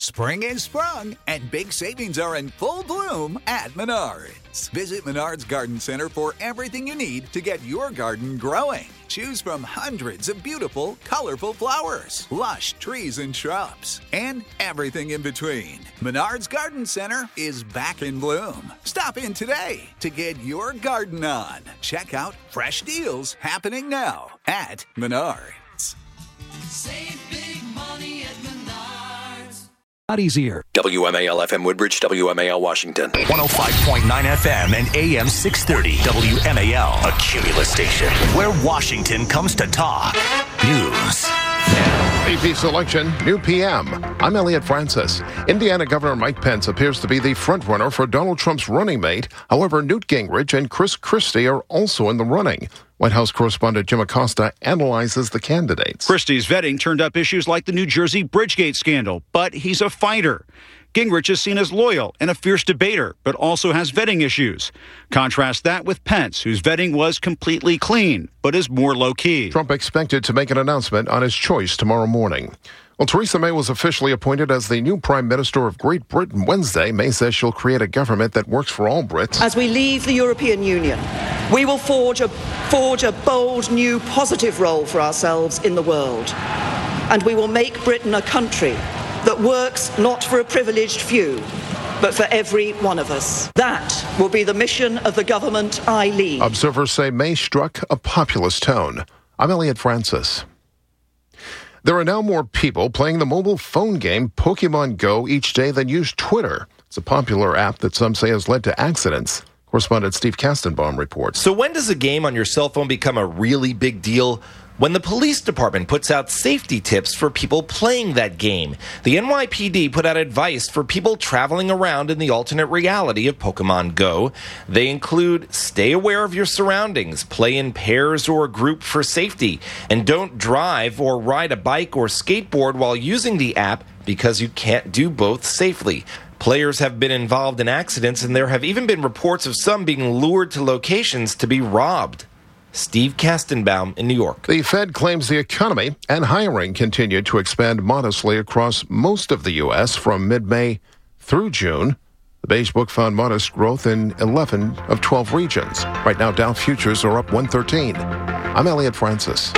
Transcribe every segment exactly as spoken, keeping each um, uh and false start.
Spring is sprung, and big savings are in full bloom at Menards. Visit Menards Garden Center for everything you need to get your garden growing. Choose from hundreds of beautiful, colorful flowers, lush trees and shrubs, and everything in between. Menards Garden Center is back in bloom. Stop in today to get your garden on. Check out fresh deals happening now at Menards. Save big money at Menards. Easier. W M A L F M Woodbridge, W M A L Washington. one oh five point nine F M and A M six thirty W M A L, a Cumulus station where Washington comes to talk. News. A P selection, new P M. I'm Elliot Francis. Indiana Governor Mike Pence appears to be the frontrunner for Donald Trump's running mate. However, Newt Gingrich and Chris Christie are also in the running. White House correspondent Jim Acosta analyzes the candidates. Christie's vetting turned up issues like the New Jersey Bridgegate scandal, but he's a fighter. Gingrich is seen as loyal and a fierce debater, but also has vetting issues. Contrast that with Pence, whose vetting was completely clean, but is more low-key. Trump expected to make an announcement on his choice tomorrow morning. Well, Theresa May was officially appointed as the new Prime Minister of Great Britain Wednesday. May says she'll create a government that works for all Brits. As we leave the European Union, we will forge a, forge a bold, new, positive role for ourselves in the world. And we will make Britain a country that works not for a privileged few, but for every one of us. That will be the mission of the government I lead. Observers say May struck a populist tone. I'm Elliot Francis. There are now more people playing the mobile phone game Pokemon Go each day than use Twitter. It's a popular app that some say has led to accidents. Correspondent Steve Kastenbaum reports. So when does a game on your cell phone become a really big deal? When the police department puts out safety tips for people playing that game. The N Y P D put out advice for people traveling around in the alternate reality of Pokemon Go. They include stay aware of your surroundings, play in pairs or a group for safety, and don't drive or ride a bike or skateboard while using the app because you can't do both safely. Players have been involved in accidents, and there have even been reports of some being lured to locations to be robbed. Steve Kastenbaum in New York. The Fed claims the economy and hiring continued to expand modestly across most of the U S from mid-May through June. The Beige Book found modest growth in eleven of twelve regions. Right now, Dow futures are up one thirteen. I'm Elliot Francis.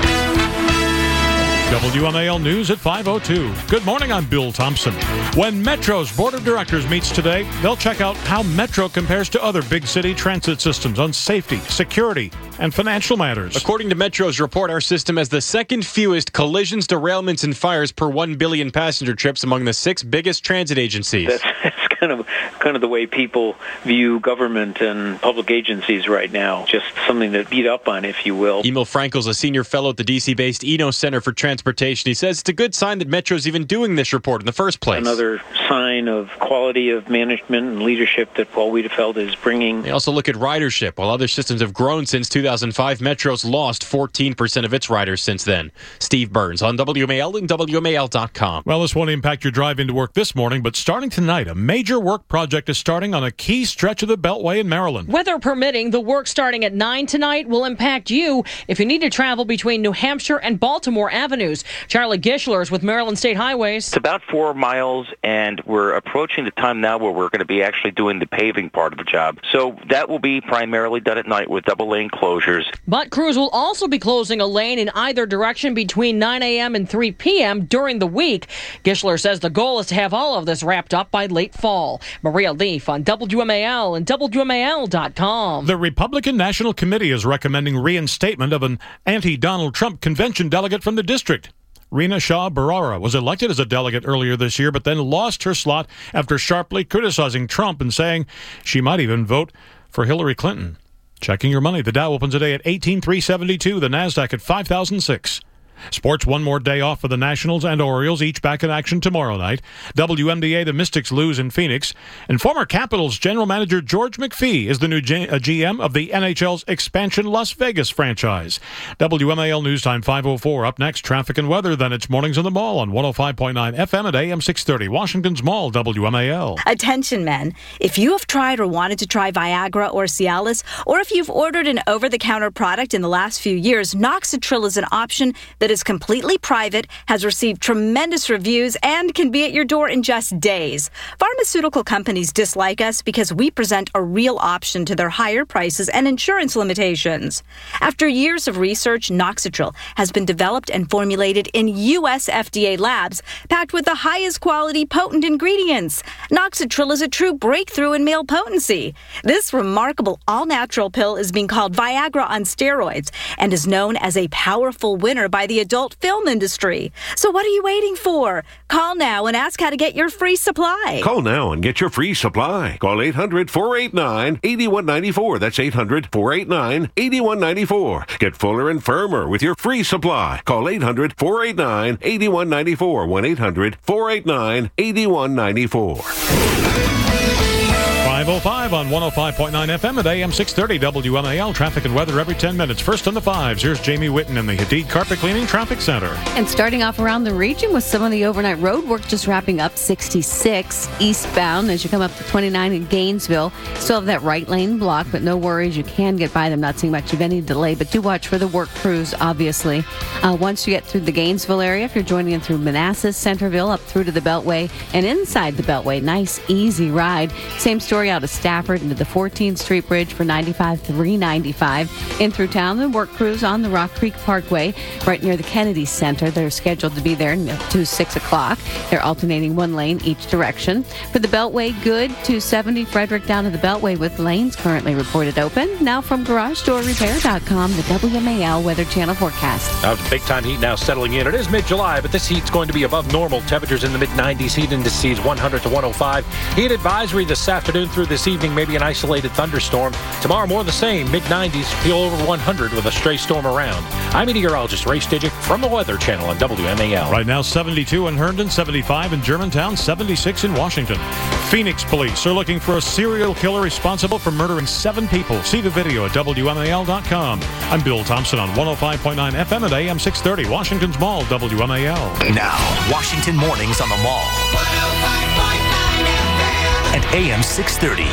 W M A L News at five oh two. Good morning, I'm Bill Thompson. When Metro's Board of Directors meets today, they'll check out how Metro compares to other big city transit systems on safety, security, and financial matters. According to Metro's report, our system has the second fewest collisions, derailments, and fires per one billion passenger trips among the six biggest transit agencies. That's, that's kind of kind of the way people view government and public agencies right now. Just something to beat up on, if you will. Emil Frankel's a senior fellow at the D C-based Eno Center for Transportation. He says it's a good sign that Metro's even doing this report in the first place. Another sign of quality of management and leadership that Paul Wiedefeld is bringing. They also look at ridership. While other systems have grown since two thousand five, Metro's lost fourteen percent of its riders since then. Steve Burns on W M A L and W M A L dot com. Well, this won't impact your drive into work this morning, but starting tonight, a major work project is starting on a key stretch of the Beltway in Maryland. Weather permitting, the work starting at nine tonight will impact you if you need to travel between New Hampshire and Baltimore avenues. Charlie Gischler is with Maryland State Highways. It's about four miles, and we're approaching the time now where we're going to be actually doing the paving part of the job. So that will be primarily done at night with double lane closures. But crews will also be closing a lane in either direction between nine a.m. and three p.m. during the week. Gischler says the goal is to have all of this wrapped up by late fall. Maria Leaf on W M A L and W M A L dot com. The Republican National Committee is recommending reinstatement of an anti-Donald Trump convention delegate from the district. Rina Shah Barara was elected as a delegate earlier this year, but then lost her slot after sharply criticizing Trump and saying she might even vote for Hillary Clinton. Checking your money. The Dow opens today at eighteen thousand three hundred seventy-two. The Nasdaq at five thousand six. Sports, one more day off for the Nationals and Orioles, each back in action tomorrow night. W M D A, the Mystics lose in Phoenix. And former Capitals general manager George McPhee is the new G- uh, G M of the N H L's expansion Las Vegas franchise. W M A L News Time five oh four. Up next, traffic and weather. Then it's Mornings on the Mall on one oh five point nine F M at A M six thirty. Washington's Mall, W M A L. Attention, men. If you have tried or wanted to try Viagra or Cialis, or if you've ordered an over-the-counter product in the last few years, Noxitril is an option that that is completely private, has received tremendous reviews, and can be at your door in just days. Pharmaceutical companies dislike us because we present a real option to their higher prices and insurance limitations. After years of research, Noxitril has been developed and formulated in U S F D A labs, packed with the highest quality potent ingredients. Noxitril is a true breakthrough in male potency. This remarkable all-natural pill is being called Viagra on steroids and is known as a powerful winner by the adult film industry. So what are you waiting for? Call now and ask how to get your free supply. Call now and get your free supply. Call eight hundred, four eight nine, eight one nine four. That's eight hundred, four eight nine, eight one nine four. Get fuller and firmer with your free supply. Call eight hundred, four eight nine, eight one nine four. one eight hundred, four eight nine, eight one nine four. five oh five on one oh five point nine F M at A M six thirty W M A L. Traffic and weather every ten minutes. First on the fives, here's Jamie Whitten in the Hadid Carpet Cleaning Traffic Center. And starting off around the region with some of the overnight road work just wrapping up. sixty-six eastbound as you come up to twenty-nine in Gainesville. Still have that right lane blocked, but no worries. You can get by them. Not seeing much of any delay, but do watch for the work crews, obviously. Uh, once you get through the Gainesville area, if you're joining in through Manassas, Centerville, up through to the Beltway and inside the Beltway, nice, easy ride. Same story out of Stafford into the fourteenth Street Bridge for ninety-five, three ninety-five. In through town, the work crews on the Rock Creek Parkway, right near the Kennedy Center. They're scheduled to be there to six o'clock. They're alternating one lane each direction. For the Beltway, good. two seventy Frederick down to the Beltway with lanes currently reported open. Now from garage door repair dot com, the W M A L Weather Channel forecast. Now, big time heat now settling in. It is mid-July, but this heat's going to be above normal. Temperatures in the mid nineties, heat indices one hundred to one oh five. Heat advisory this afternoon through this evening, maybe an isolated thunderstorm. Tomorrow, more the same, mid nineties, feel over one hundred with a stray storm around. I'm meteorologist Ray Stidgick from the Weather Channel on W M A L. Right now, seventy-two in Herndon, seventy-five in Germantown, seventy-six in Washington. Phoenix police are looking for a serial killer responsible for murdering seven people. See the video at W M A L dot com. I'm Bill Thompson on one oh five point nine F M at A M six thirty, Washington's Mall, W M A L. Now, Washington Mornings on the Mall. At A M six thirty.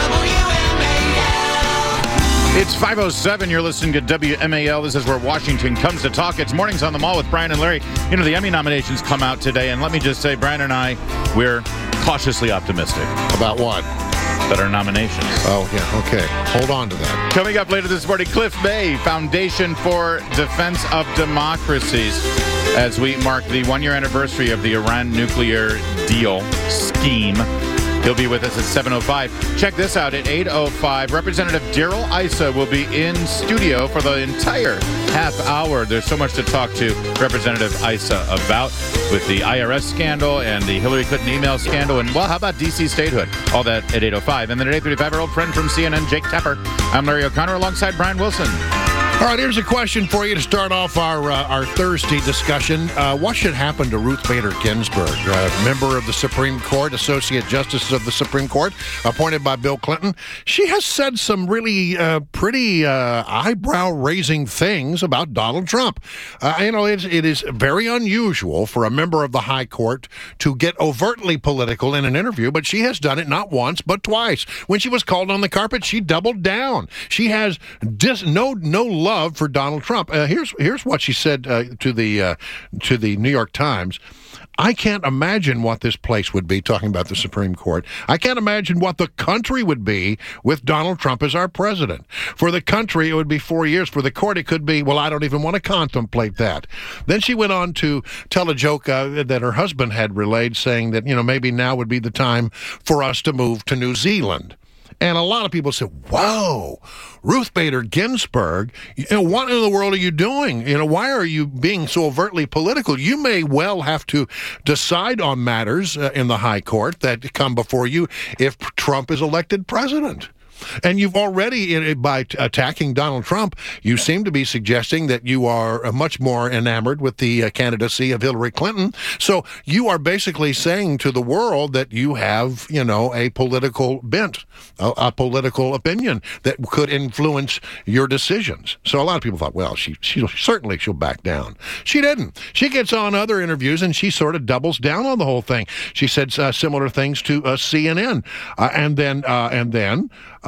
It's five oh seven. You're listening to W M A L. This is where Washington comes to talk. It's Mornings on the Mall with Brian and Larry. You know, the Emmy nominations come out today, and let me just say, Brian and I, we're cautiously optimistic. About what? That our nominations. Oh, yeah, okay. Hold on to that. Coming up later this morning, Cliff May, Foundation for Defense of Democracies, as we mark the one-year anniversary of the Iran nuclear deal scheme. He'll be with us at seven oh five. Check this out at eight oh five. Representative Darrell Issa will be in studio for the entire half hour. There's so much to talk to Representative Issa about with the I R S scandal and the Hillary Clinton email scandal. And, well, how about D C statehood? All that at eight oh five. And then at eight thirty-five, our old friend from C N N, Jake Tapper. I'm Larry O'Connor alongside Brian Wilson. All right, here's a question for you to start off our uh, our Thursday discussion. Uh, what should happen to Ruth Bader Ginsburg, uh, member of the Supreme Court, Associate Justice of the Supreme Court, appointed by Bill Clinton? She has said some really uh, pretty uh, eyebrow-raising things about Donald Trump. Uh, you know, it, it is very unusual for a member of the High Court to get overtly political in an interview, but she has done it not once, but twice. When she was called on the carpet, she doubled down. She has dis- no no love love for Donald Trump. Uh, here's here's what she said uh, to the uh, to the New York Times. I can't imagine what this place would be, talking about the Supreme Court. I can't imagine what the country would be with Donald Trump as our president. For the country, it would be four years. For the court, it could be, well, I don't even want to contemplate that. Then she went on to tell a joke uh, that her husband had relayed, saying that, you know, maybe now would be the time for us to move to New Zealand. And a lot of people said, whoa, Ruth Bader Ginsburg, you know, what in the world are you doing? You know, why are you being so overtly political? You may well have to decide on matters uh, in the High Court that come before you if Trump is elected president. And you've already, by attacking Donald Trump, you seem to be suggesting that you are much more enamored with the candidacy of Hillary Clinton. So you are basically saying to the world that you have, you know, a political bent, a, a political opinion that could influence your decisions. So a lot of people thought, well, she, she certainly she'll back down. She didn't. She gets on other interviews and she sort of doubles down on the whole thing. She said uh, similar things to uh, C N N, uh, and then uh, and then.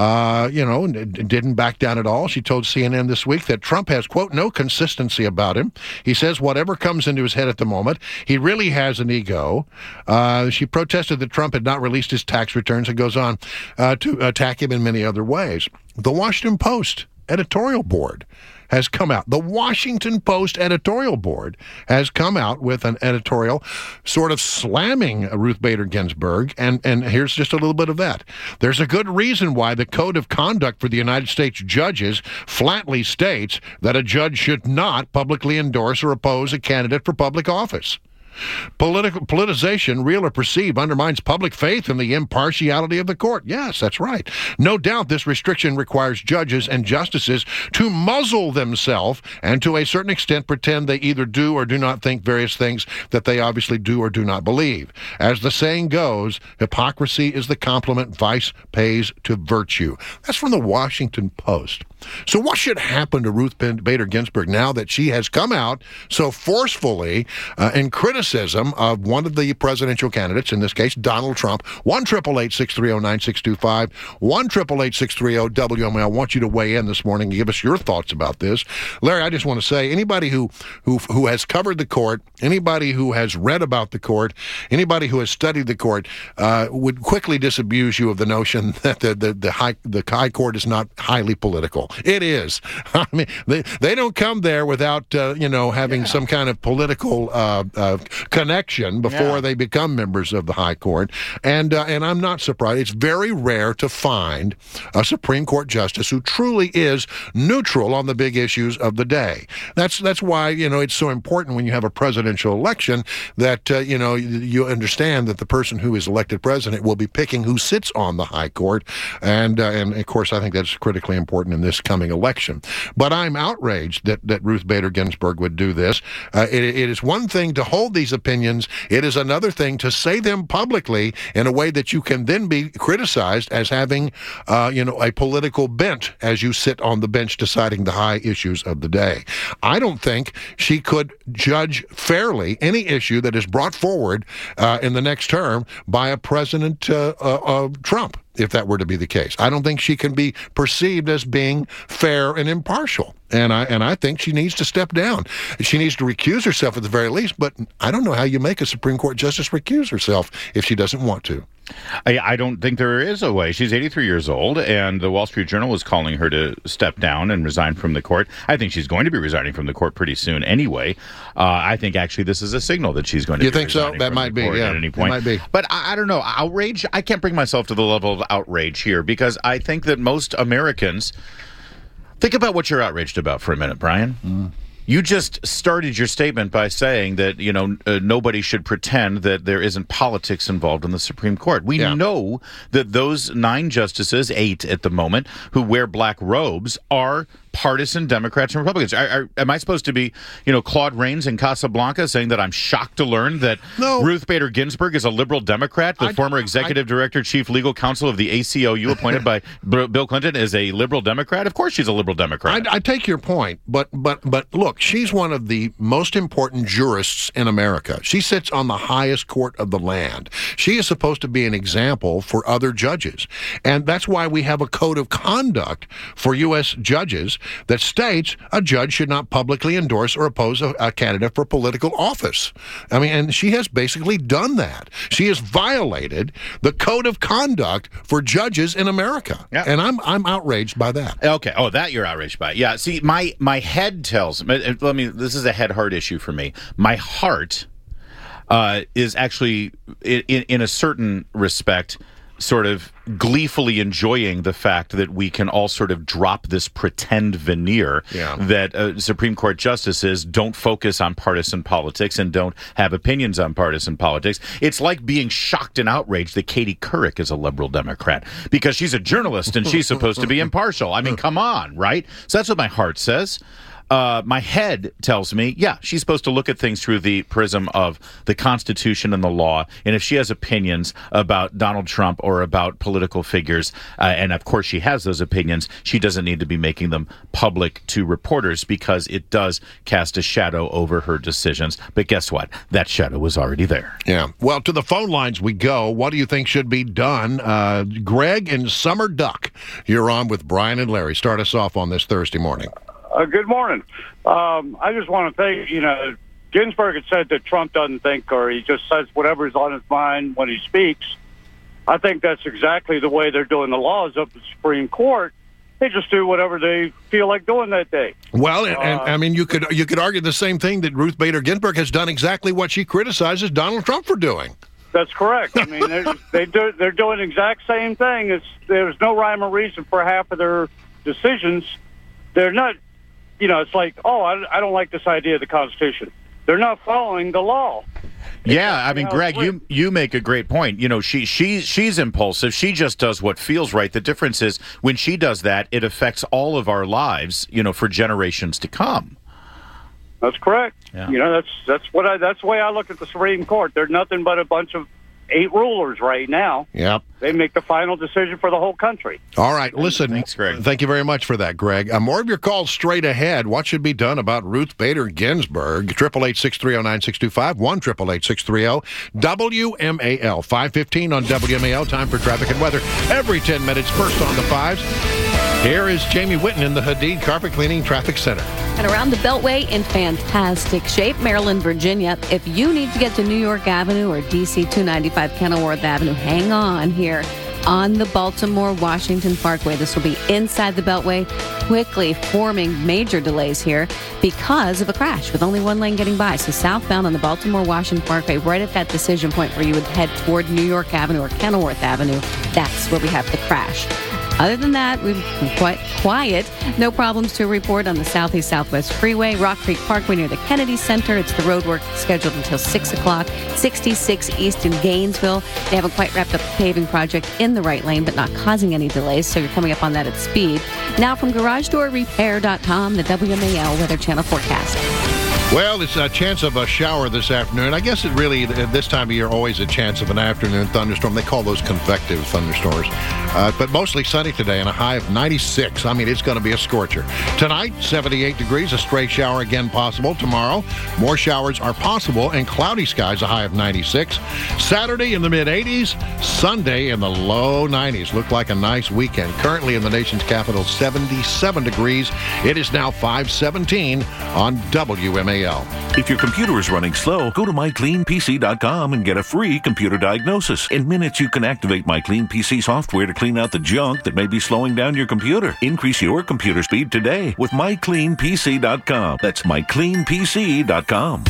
uh, you know, didn't back down at all. She told C N N this week that Trump has, quote, no consistency about him. He says whatever comes into his head at the moment, he really has an ego. Uh, she protested that Trump had not released his tax returns and goes on uh, to attack him in many other ways. The Washington Post editorial board has come out. The Washington Post editorial board has come out with an editorial sort of slamming Ruth Bader Ginsburg, and, and here's just a little bit of that. There's a good reason why the Code of Conduct for the United States judges flatly states that a judge should not publicly endorse or oppose a candidate for public office. Political politicization, real or perceived, undermines public faith in the impartiality of the court. Yes, that's right. No doubt this restriction requires judges and justices to muzzle themselves and to a certain extent pretend they either do or do not think various things that they obviously do or do not believe. As the saying goes, hypocrisy is the compliment vice pays to virtue. That's from the Washington Post. So what should happen to Ruth Bader Ginsburg now that she has come out so forcefully uh, in criticism of one of the presidential candidates, in this case, Donald Trump? one eight eight eight, six three zero, nine six two five, one eight eight eight, six three zero, W M A. I want you to weigh in this morning and give us your thoughts about this. Larry, I just want to say, anybody who, who, who has covered the court, anybody who has read about the court, anybody who has studied the court uh, would quickly disabuse you of the notion that the, the, the, high, the high court is not highly political. It is. I mean, they they don't come there without uh, you know having yeah. some kind of political uh, uh, connection before yeah. they become members of the high court, and uh, and I'm not surprised. It's very rare to find a Supreme Court justice who truly is neutral on the big issues of the day. That's that's why you know it's so important when you have a presidential election that uh, you know you understand that the person who is elected president will be picking who sits on the high court, and uh, and of course I think that's critically important in this coming election. But I'm outraged that, that Ruth Bader Ginsburg would do this. Uh, it, it is one thing to hold these opinions. It is another thing to say them publicly in a way that you can then be criticized as having, uh, you know, a political bent as you sit on the bench deciding the high issues of the day. I don't think she could judge fairly any issue that is brought forward uh, in the next term by a President uh, uh, uh, Trump, if that were to be the case. I don't think she can be perceived as being fair and impartial. And I and I think she needs to step down. She needs to recuse herself at the very least, but I don't know how you make a Supreme Court justice recuse herself if she doesn't want to. I, I don't think there is a way. She's eighty-three years old, and the Wall Street Journal is calling her to step down and resign from the court. I think she's going to be resigning from the court pretty soon anyway. Uh, I think actually this is a signal that she's going to you be think so? That might be, yeah. At any point. It might be. But I, I don't know. Outrage? I can't bring myself to the level of outrage here because I think that most Americans... Think about what you're outraged about for a minute, Brian. Mm. You just started your statement by saying that, you know, uh, nobody should pretend that there isn't politics involved in the Supreme Court. We yeah. know that those nine justices, eight at the moment, who wear black robes are partisan Democrats and Republicans. Are, are, am I supposed to be, you know, Claude Rains in Casablanca saying that I'm shocked to learn that no. Ruth Bader Ginsburg is a liberal Democrat, the I, former executive I, director, chief legal counsel of the A C L U appointed by Bill Clinton is a liberal Democrat? Of course she's a liberal Democrat. I, I take your point, but but but look, she's one of the most important jurists in America. She sits on the highest court of the land. She is supposed to be an example for other judges. And that's why we have a code of conduct for U S judges that states a judge should not publicly endorse or oppose a, a candidate for political office. I mean, and she has basically done that. She has violated the code of conduct for judges in America. Yeah. And I'm I'm outraged by that. Okay. Oh, that you're outraged by. Yeah. See, my, my head tells me, let me, this is a head-heart issue for me. My heart uh, is actually, in, in a certain respect, sort of gleefully enjoying the fact that we can all sort of drop this pretend veneer yeah. that uh, Supreme Court justices don't focus on partisan politics and don't have opinions on partisan politics. It's like being shocked and outraged that Katie Couric is a liberal Democrat because she's a journalist and she's supposed to be impartial. I mean, come on, right? So that's what my heart says. Uh, my head tells me, yeah, she's supposed to look at things through the prism of the Constitution and the law. And if she has opinions about Donald Trump or about political figures, uh, and of course she has those opinions, she doesn't need to be making them public to reporters because it does cast a shadow over her decisions. But guess what? That shadow was already there. Yeah. Well, to the phone lines we go. What do you think should be done? Uh, Greg in Summer Duck, you're on with Brian and Larry. Start us off on this Thursday morning. Uh, good morning. Um, I just want to think, you know, Ginsburg had said that Trump doesn't think, or he just says whatever's on his mind when he speaks. I think that's exactly the way they're doing the laws of the Supreme Court. They just do whatever they feel like doing that day. Well, and, and Uh, I mean, you could you could argue the same thing that Ruth Bader Ginsburg has done exactly what she criticizes Donald Trump for doing. That's correct. I mean, they're, they do, they're doing the exact same thing. It's, there's no rhyme or reason for half of their decisions. They're not, you know, it's like, oh, I, I don't like this idea of the Constitution. They're not following the law. Yeah, I mean, how Greg, it's you you make a great point. You know, she she she's impulsive. She just does what feels right. The difference is when she does that, it affects all of our lives, you know, for generations to come. That's correct. Yeah. You know, that's that's what I that's the way I look at the Supreme Court. They're nothing but a bunch of eight rulers right now. Yep. They make the final decision for the whole country. All right, listen. Thanks, Greg. Thank you very much for that, Greg. Uh, more of your calls straight ahead. What should be done about Ruth Bader Ginsburg? Triple eight six three zero nine six two five one triple eight six three zero W M A L five fifteen on W M A L. Time for traffic and weather every ten minutes. First on the fives. Here is Jamie Whitten in the Hadid Carpet Cleaning Traffic Center. And around the Beltway in fantastic shape, Maryland, Virginia. If you need to get to New York Avenue or D C two ninety-five Kenilworth Avenue, hang on here on the Baltimore-Washington Parkway. This will be inside the Beltway, quickly forming major delays here because of a crash with only one lane getting by. So southbound on the Baltimore-Washington Parkway, right at that decision point where you would head toward New York Avenue or Kenilworth Avenue, that's where we have the crash. Other than that, we've been quite quiet. No problems to report on the Southeast Southwest Freeway, Rock Creek Parkway near the Kennedy Center. It's the road work scheduled until six o'clock. sixty-six East in Gainesville. They haven't quite wrapped up the paving project in the right lane, but not causing any delays, so you're coming up on that at speed. Now from Garage Door Repair dot com, the W M A L Weather Channel forecast. Well, it's a chance of a shower this afternoon. I guess it really, at this time of year, always a chance of an afternoon thunderstorm. They call those convective thunderstorms. Uh, but mostly sunny today and a high of ninety-six. I mean, it's going to be a scorcher. Tonight, seventy-eight degrees, a stray shower again possible. Tomorrow, more showers are possible and cloudy skies, a high of ninety-six. Saturday in the mid-eighties. Sunday in the low nineties. Look like a nice weekend. Currently in the nation's capital, seventy-seven degrees. It is now five seventeen on W M A L. If your computer is running slow, go to my clean P C dot com and get a free computer diagnosis. In minutes, you can activate MyCleanPC software to clean out the junk that may be slowing down your computer. Increase your computer speed today with my clean P C dot com. That's my clean P C dot com.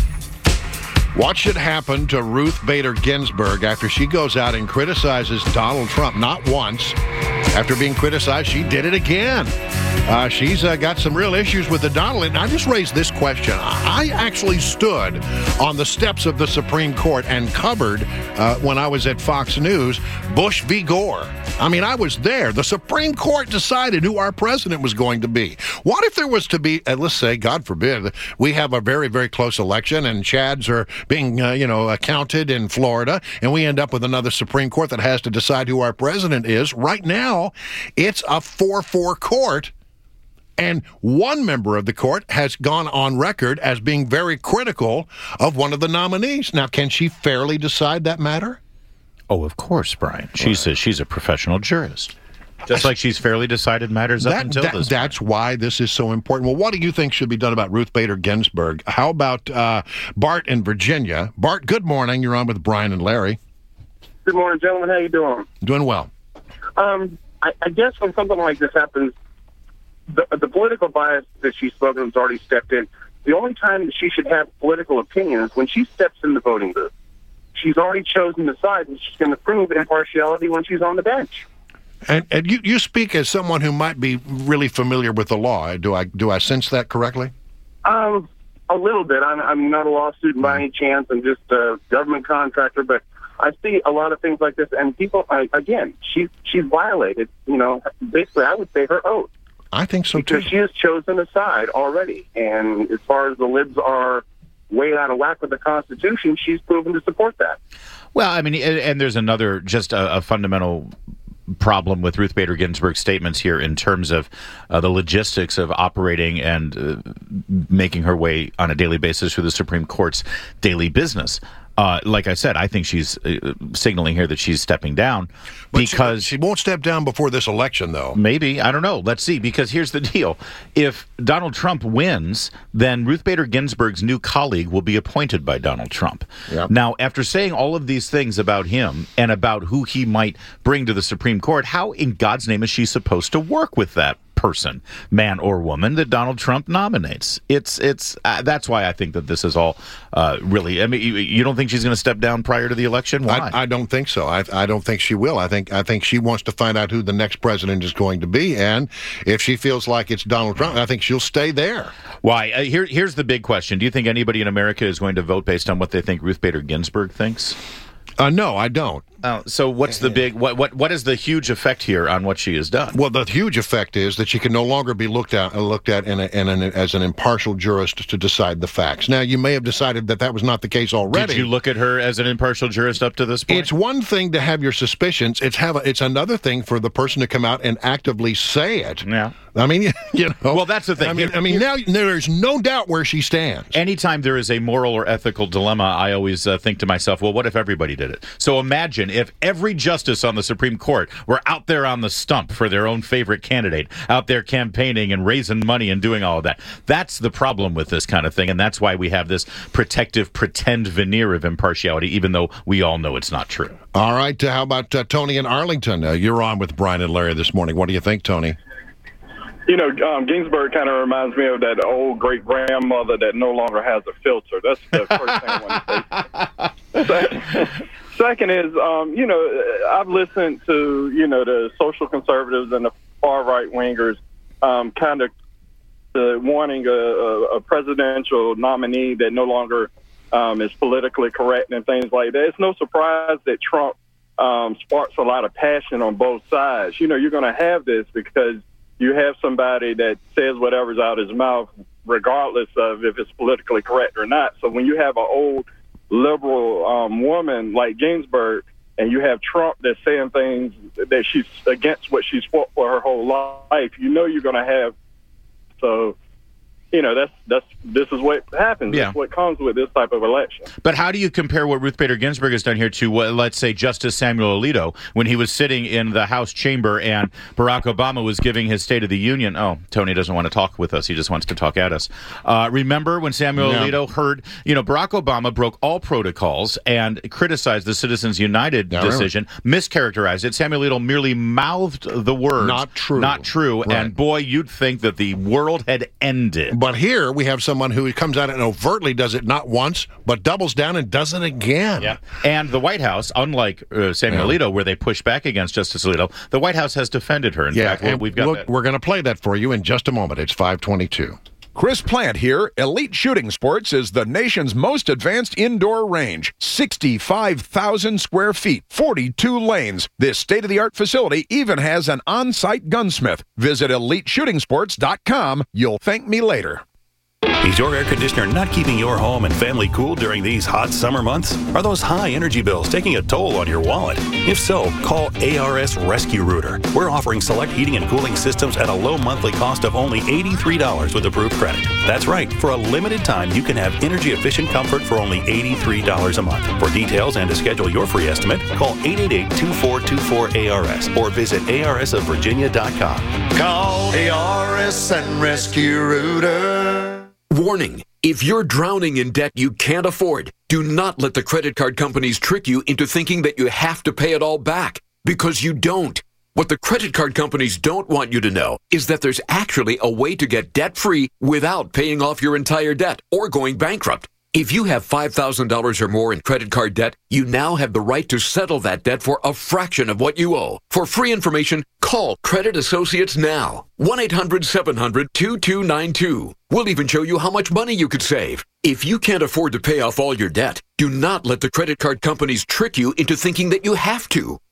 What should happen to Ruth Bader Ginsburg after she goes out and criticizes Donald Trump? Not once. After being criticized, she did it again. Uh, she's uh, got some real issues with the Donald. And I just raised this question. I actually stood on the steps of the Supreme Court and covered, uh, when I was at Fox News, Bush v. Gore. I mean, I was there. The Supreme Court decided who our president was going to be. What if there was to be, uh, let's say, God forbid, we have a very, very close election and Chads are being, uh, you know, counted in Florida, and we end up with another Supreme Court that has to decide who our president is. Right now, it's a four four court. And one member of the court has gone on record as being very critical of one of the nominees. Now, can she fairly decide that matter? Oh, of course, Brian. She's a, she's a professional jurist. Just like she's fairly decided matters up that, until that, this That's point. why this is so important. Well, what do you think should be done about Ruth Bader Ginsburg? How about uh, Bart in Virginia? Bart, good morning. You're on with Brian and Larry. Good morning, gentlemen. How you doing? Doing well. Um, I, I guess when something like this happens, the, the political bias that she's spoken has already stepped in. The only time that she should have political opinions when she steps in the voting booth. She's already chosen the side, and she's going to prove impartiality when she's on the bench. And, and you, you speak as someone who might be really familiar with the law. Do I do I sense that correctly? Um, a little bit. I'm, I'm not a law student by any chance. I'm just a government contractor, but I see a lot of things like this. And people, I, again, she she's violated. You know, basically, I would say her oath. I think so, because too. she has chosen a side already. And as far as the libs are way out of whack with the Constitution, she's proven to support that. Well, I mean, and, and there's another, just a, a fundamental problem with Ruth Bader Ginsburg's statements here in terms of uh, the logistics of operating and uh, making her way on a daily basis through the Supreme Court's daily business. Uh, like I said, I think she's uh, signaling here that she's stepping down But because she, she won't step down before this election, though. Maybe. I don't know. Let's see. Because here's the deal. If Donald Trump wins, then Ruth Bader Ginsburg's new colleague will be appointed by Donald Trump. Yep. Now, after saying all of these things about him and about who he might bring to the Supreme Court, how in God's name is she supposed to work with that person, man or woman, that Donald Trump nominates? It's it's uh, that's why I think that this is all uh, really. I mean, you, you don't think she's going to step down prior to the election? Why? I, I don't think so. I, I don't think she will. I think I think she wants to find out who the next president is going to be, and if she feels like it's Donald Trump, I think she'll stay there. Why? Uh, here, here's the big question: do you think anybody in America is going to vote based on what they think Ruth Bader Ginsburg thinks? Uh, no, I don't. Uh, so what's the big what what what is the huge effect here on what she has done? Well, the huge effect is that she can no longer be looked at looked at in, a, in an, as an impartial jurist to decide the facts. Now, you may have decided that that was not the case already. Did you look at her as an impartial jurist up to this point? It's one thing to have your suspicions. It's have a, it's another thing for the person to come out and actively say it. Yeah. I mean, you know. Well, that's the thing. I mean, I mean, now there's no doubt where she stands. Anytime there is a moral or ethical dilemma, I always uh, think to myself, well, what if everybody did it? So imagine if every justice on the Supreme Court were out there on the stump for their own favorite candidate, out there campaigning and raising money and doing all of that. That's the problem with this kind of thing, and that's why we have this protective pretend veneer of impartiality, even though we all know it's not true. All right, uh, how about uh, Tony in Arlington? Uh, you're on with Brian and Larry this morning. What do you think, Tony? You know, um, Ginsburg kind of reminds me of that old great-grandmother that no longer has a filter. That's the first thing I want to say. Second is, um, you know, I've listened to, you know, the social conservatives and the far-right wingers um, kind of uh, wanting a, a presidential nominee that no longer um, is politically correct and things like that. It's no surprise that Trump um, sparks a lot of passion on both sides. You know, you're going to have this because you have somebody that says whatever's out his mouth, regardless of if it's politically correct or not. So when you have an old liberal um, woman like Ginsburg, and you have Trump that's saying things that she's against what she's fought for her whole life, you know you're going to have. So, you know, that's that's this is what happens. Yeah. That's what comes with this type of election. But how do you compare what Ruth Bader Ginsburg has done here to, what, let's say, Justice Samuel Alito, when he was sitting in the House chamber and Barack Obama was giving his State of the Union? Oh, Tony doesn't want to talk with us. He just wants to talk at us. Uh, remember when Samuel Yeah. Alito heard, you know, Barack Obama broke all protocols and criticized the Citizens United Yeah, decision, mischaracterized it. Samuel Alito merely mouthed the words, Not true. Not true. Right. And boy, you'd think that the world had ended. But here we have someone who comes out and overtly does it not once, but doubles down and does it again. Yeah. And the White House, unlike uh, Samuel Yeah. Alito, where they push back against Justice Alito, the White House has defended her. In Yeah, fact, well, and we've got look, that. we're going to play that for you in just a moment. It's five twenty-two. Chris Plant here. Elite Shooting Sports is the nation's most advanced indoor range. sixty-five thousand square feet, forty-two lanes. This state-of-the-art facility even has an on-site gunsmith. Visit elite shooting sports dot com. You'll thank me later. Is your air conditioner not keeping your home and family cool during these hot summer months? Are those high energy bills taking a toll on your wallet? If so, call A R S Rescue Rooter. We're offering select heating and cooling systems at a low monthly cost of only eighty-three dollars with approved credit. That's right, for a limited time you can have energy efficient comfort for only eighty-three dollars a month. For details and to schedule your free estimate, call eight eight eight, two four two four, A R S or visit A R S of Virginia dot com. Call A R S and Rescue Rooter. Warning, if you're drowning in debt you can't afford, do not let the credit card companies trick you into thinking that you have to pay it all back, because you don't. What the credit card companies don't want you to know is that there's actually a way to get debt-free without paying off your entire debt or going bankrupt. If you have five thousand dollars or more in credit card debt, you now have the right to settle that debt for a fraction of what you owe. For free information, call Credit Associates now. one eight hundred seven hundred two two nine two. We'll even show you how much money you could save. If you can't afford to pay off all your debt, do not let the credit card companies trick you into thinking that you have to.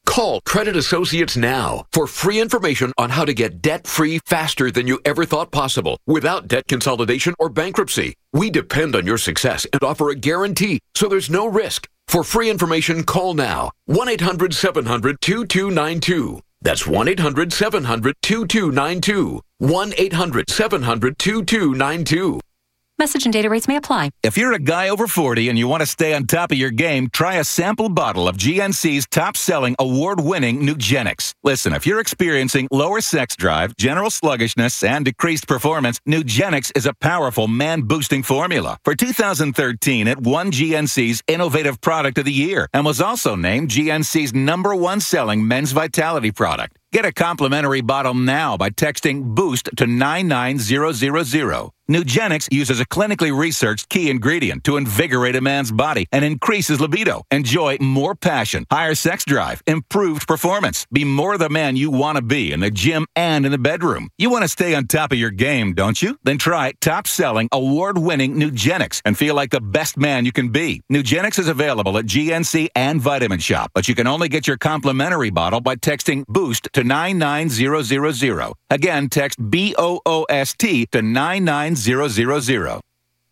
Call Credit Associates now for free information on how to get debt-free faster than you ever thought possible without debt consolidation or bankruptcy. We depend on your success and offer a guarantee, so there's no risk. For free information, call now. one eight hundred seven hundred two two nine two. That's one eight hundred seven hundred two two nine two. one eight hundred seven hundred two two nine two. Message and data rates may apply. If you're a guy over forty and you want to stay on top of your game, try a sample bottle of G N C's top-selling, award-winning Nugenix. Listen, if you're experiencing lower sex drive, general sluggishness, and decreased performance, Nugenix is a powerful man-boosting formula. For two thousand thirteen, it won G N C's Innovative Product of the Year and was also named G N C's number one selling men's vitality product. Get a complimentary bottle now by texting BOOST to nine nine zero zero zero. Nugenix uses a clinically researched key ingredient to invigorate a man's body and increase his libido. Enjoy more passion, higher sex drive, improved performance. Be more the man you want to be in the gym and in the bedroom. You want to stay on top of your game, don't you? Then try top-selling, award-winning Nugenix and feel like the best man you can be. Nugenix is available at G N C and Vitamin Shop, but you can only get your complimentary bottle by texting BOOST to nine nine zero zero zero. Again, text B O O S T to nine nine zero zero zero.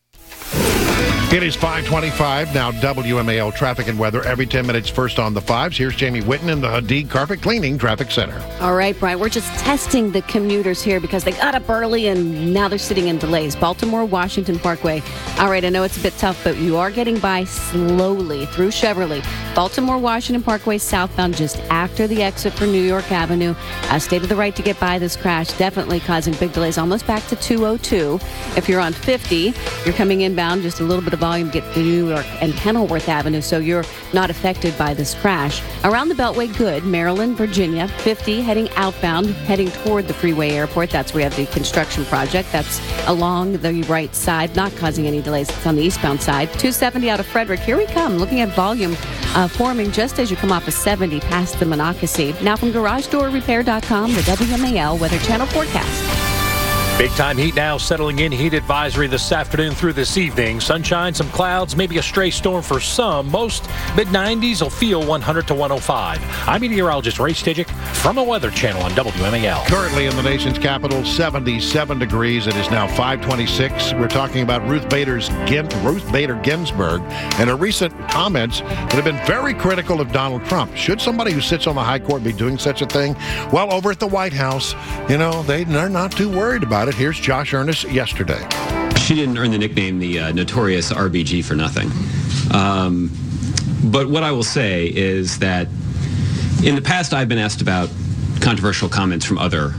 It is five twenty-five now. W M A L traffic and weather every ten minutes. First on the fives. Here's Jamie Whitten in the Hadid Carpet Cleaning Traffic Center. All right, Brian, we're just testing the commuters here because they got up early and now they're sitting in delays. Baltimore, Washington Parkway. All right, I know it's a bit tough, but you are getting by slowly through Chevrolet. Baltimore, Washington Parkway southbound just after the exit for New York Avenue. Uh, stay to the right to get by this crash, definitely causing big delays almost back to two oh two. If you're on fifty, you're coming inbound, just a little bit of volume to get to New York and Kenilworth Avenue, so you're not affected by this crash. Around the Beltway, good. Maryland, Virginia, fifty heading outbound, heading toward the Freeway Airport. That's where we have the construction project. That's along the right side, not causing any delays. It's on the eastbound side. two seventy out of Frederick. Here we come, looking at volume uh, forming just as you come off of seventy past the Monocacy. Now from Garage Door Repair dot com, the W M A L Weather Channel forecast. Big time heat now settling in. Heat advisory this afternoon through this evening. Sunshine, some clouds, maybe a stray storm for some. Most mid nineties will feel one hundred to one oh five. I'm meteorologist Ray Stijic from a Weather Channel on W M A L. Currently in the nation's capital, seventy-seven degrees. It is now five twenty-six. We're talking about Ruth Bader's Ruth Bader Ginsburg and her recent comments that have been very critical of Donald Trump. Should somebody who sits on the high court be doing such a thing? Well, over at the White House, you know, they, they're not too worried about it. Here's Josh Earnest yesterday. She didn't earn the nickname the uh, notorious R B G for nothing. Um, but what I will say is that in the past I've been asked about controversial comments from other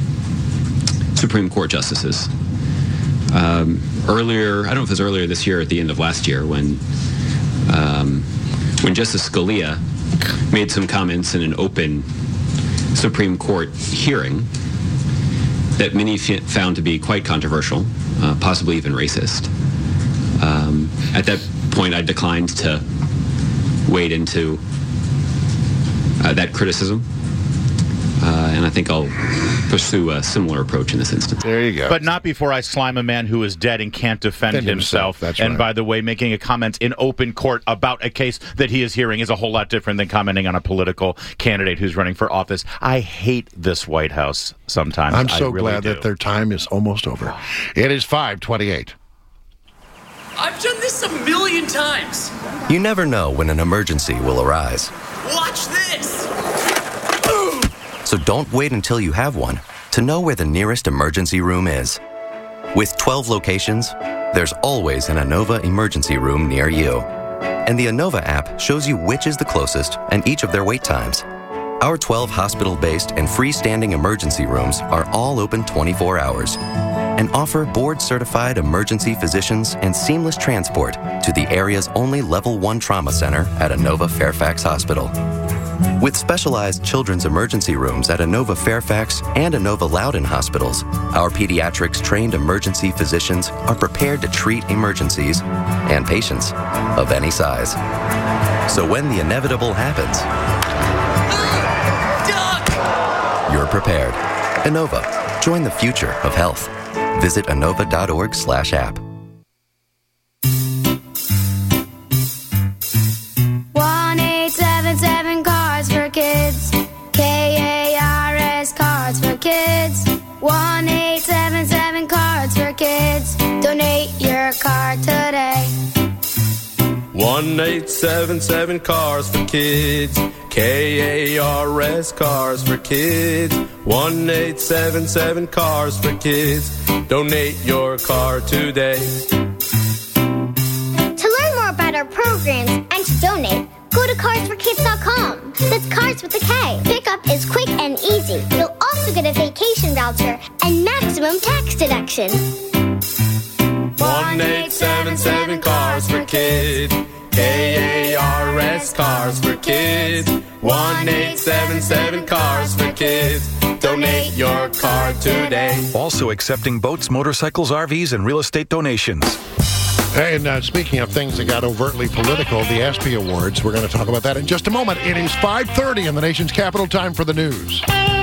Supreme Court justices. Um, earlier, I don't know if it was earlier this year or at the end of last year when um, when Justice Scalia made some comments in an open Supreme Court hearing that many f- found to be quite controversial, uh, possibly even racist. Um, at that point, I declined to wade into uh, that criticism, uh, and I think I'll pursue a similar approach in this instance. There you go. But not before I slime a man who is dead and can't defend Defend himself. himself, that's and right. by the way, making a comment in open court about a case that he is hearing is a whole lot different than commenting on a political candidate who's running for office. I hate this White House sometimes. I'm so I really glad do. that their time is almost over. It is five twenty-eight. I've done this a million times. You never know when an emergency will arise. Watch this. So don't wait until you have one to know where the nearest emergency room is. With twelve locations, there's always an Inova emergency room near you. And the Inova app shows you which is the closest and each of their wait times. Our twelve hospital-based and freestanding emergency rooms are all open twenty-four hours and offer board-certified emergency physicians and seamless transport to the area's only Level one Trauma Center at Inova Fairfax Hospital. With specialized children's emergency rooms at Inova Fairfax and Inova Loudoun hospitals, our pediatrics-trained emergency physicians are prepared to treat emergencies and patients of any size. So when the inevitable happens, you're prepared. Inova. Join the future of health. Visit Inova.org slash app. one eight seven seven Cars for Kids. one eight seven seven Cars for Kids. K A R S, Cars for Kids. one eight seven seven Cars for Kids. Donate your car today. To learn more about our programs and to donate, go to cars for kids dot com. That's Cars with a K. Pickup is quick and easy. You'll also get a vacation voucher and maximum tax deduction. one eight seven seven Cars for Kids. K A R S, Cars for Kids. one eight seven seven Cars for Kids. Donate your car today. Also accepting boats, motorcycles, R Vs, and real estate donations. And uh, speaking of things that got overtly political, the ESPY Awards, we're going to talk about that in just a moment. It is five thirty in the nation's capital. Time for the news.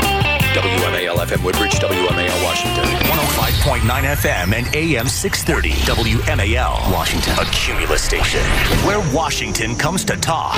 W M A L F M Woodbridge, W M A L Washington. one oh five point nine F M and A M six thirty. W M A L Washington. A Cumulus station where Washington comes to talk.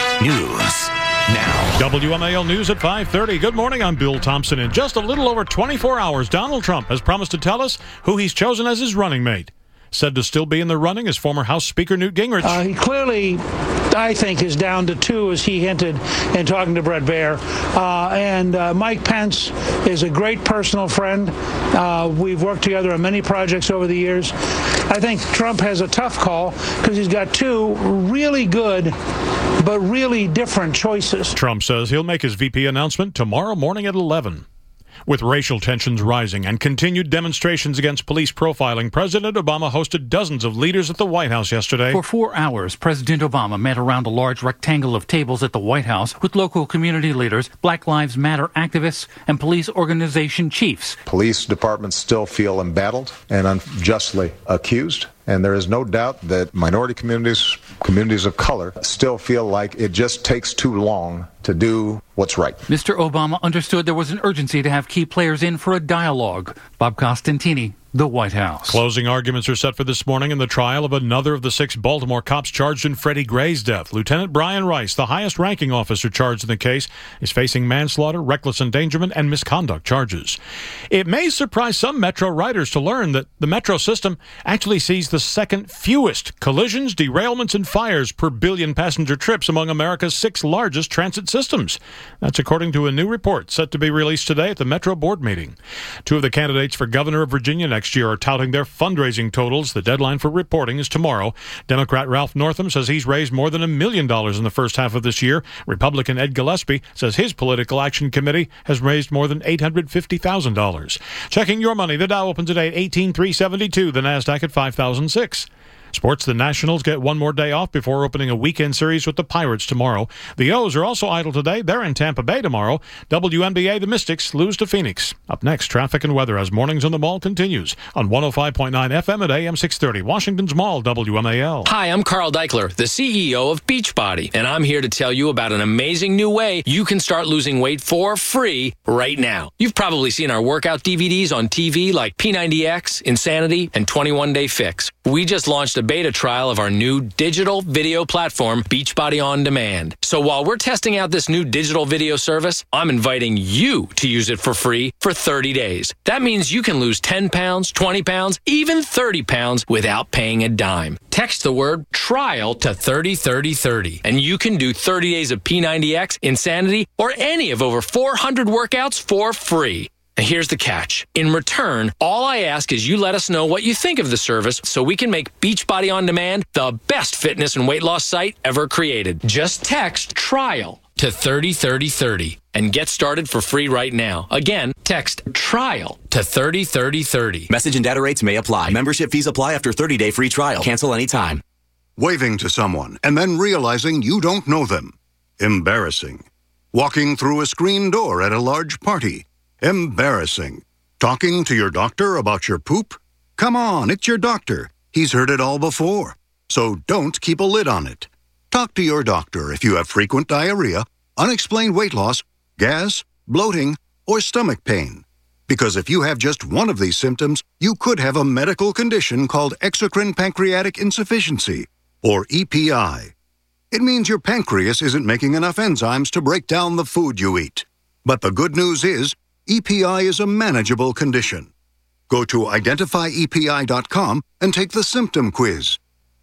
News now. W M A L News at five thirty. Good morning, I'm Bill Thompson. In just a little over twenty-four hours, Donald Trump has promised to tell us who he's chosen as his running mate. Said to still be in the running is former House Speaker Newt Gingrich. Uh, he clearly, I think, is down to two, as he hinted in talking to Bret Baier. Uh, and uh, Mike Pence is a great personal friend. Uh, we've worked together on many projects over the years. I think Trump has a tough call because he's got two really good but really different choices. Trump says he'll make his V P announcement tomorrow morning at eleven. With racial tensions rising and continued demonstrations against police profiling, President Obama hosted dozens of leaders at the White House yesterday. For four hours, President Obama met around a large rectangle of tables at the White House with local community leaders, Black Lives Matter activists, and police organization chiefs. Police departments still feel embattled and unjustly accused. And there is no doubt that minority communities, communities of color, still feel like it just takes too long to do what's right. Mister Obama understood there was an urgency to have key players in for a dialogue. Bob Costantini, the White House. Closing arguments are set for this morning in the trial of another of the six Baltimore cops charged in Freddie Gray's death. Lieutenant Brian Rice, the highest-ranking officer charged in the case, is facing manslaughter, reckless endangerment, and misconduct charges. It may surprise some Metro riders to learn that the Metro system actually sees the second fewest collisions, derailments, and fires per billion passenger trips among America's six largest transit systems. That's according to a new report set to be released today at the Metro board meeting. Two of the candidates for governor of Virginia next year are touting their fundraising totals. The deadline for reporting is tomorrow. Democrat Ralph Northam says he's raised more than a million dollars in the first half of this year. Republican Ed Gillespie says his political action committee has raised more than eight hundred fifty thousand dollars. Checking your money, the Dow opens today at eighteen thousand three hundred seventy-two, the NASDAQ at five thousand six. Sports, the Nationals get one more day off before opening a weekend series with the Pirates tomorrow. The O's are also idle today. They're in Tampa Bay tomorrow. W N B A, the Mystics lose to Phoenix. Up next, traffic and weather as Mornings on the Mall continues on one oh five point nine F M at A M six thirty. Washington's Mall, W M A L. Hi, I'm Carl Deichler, the C E O of Beachbody, and I'm here to tell you about an amazing new way you can start losing weight for free right now. You've probably seen our workout D V Ds on T V like P ninety X, Insanity, and twenty-one day Fix. We just launched a beta trial of our new digital video platform, Beachbody On Demand. So while we're testing out this new digital video service, I'm inviting you to use it for free for thirty days. That means you can lose ten pounds, twenty pounds, even thirty pounds without paying a dime. Text the word trial to thirty thirty thirty, and you can do thirty days of P ninety X, Insanity, or any of over four hundred workouts for free. Now here's the catch. In return, all I ask is you let us know what you think of the service so we can make Beachbody On Demand the best fitness and weight loss site ever created. Just text TRIAL to thirty thirty thirty and get started for free right now. Again, text TRIAL to thirty thirty thirty. Message and data rates may apply. Membership fees apply after thirty day free trial. Cancel anytime. Waving to someone and then realizing you don't know them. Embarrassing. Walking through a screen door at a large party. Embarrassing. Talking to your doctor about your poop? Come on, it's your doctor. He's heard it all before. So don't keep a lid on it. Talk to your doctor if you have frequent diarrhea, unexplained weight loss, gas, bloating, or stomach pain. Because if you have just one of these symptoms, you could have a medical condition called exocrine pancreatic insufficiency, or E P I. It means your pancreas isn't making enough enzymes to break down the food you eat. But the good news is, E P I is a manageable condition. Go to identify E P I dot com and take the symptom quiz.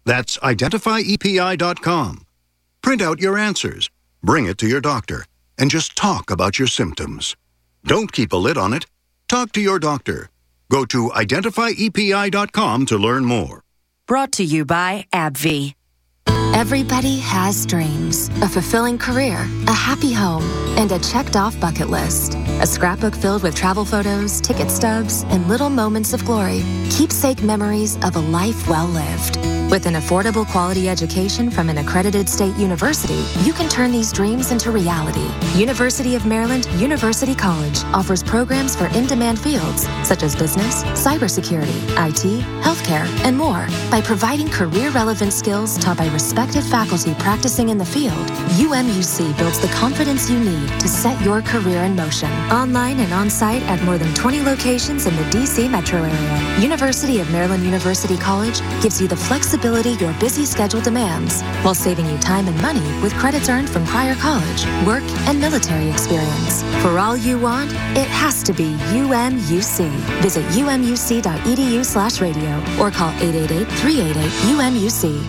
That's identify E P I dot com. Print out your answers, bring it to your doctor, and just talk about your symptoms. Don't keep a lid on it. Talk to your doctor. Go to identify E P I dot com to learn more. Brought to you by AbbVie. Everybody has dreams. A fulfilling career, a happy home, and a checked-off bucket list. A scrapbook filled with travel photos, ticket stubs, and little moments of glory. Keepsake memories of a life well lived. With an affordable quality education from an accredited state university, you can turn these dreams into reality. University of Maryland University College offers programs for in-demand fields such as business, cybersecurity, I T, healthcare, and more. By providing career-relevant skills taught by respected faculty practicing in the field, U M U C builds the confidence you need to set your career in motion. Online and on-site at more than twenty locations in the D C metro area. University of Maryland University College gives you the flexibility your busy schedule demands, while saving you time and money with credits earned from prior college, work, and military experience. For all you want, it has to be U M U C. Visit U M U C dot E D U slash radio or call eight eight eight, three eight eight, U M U C.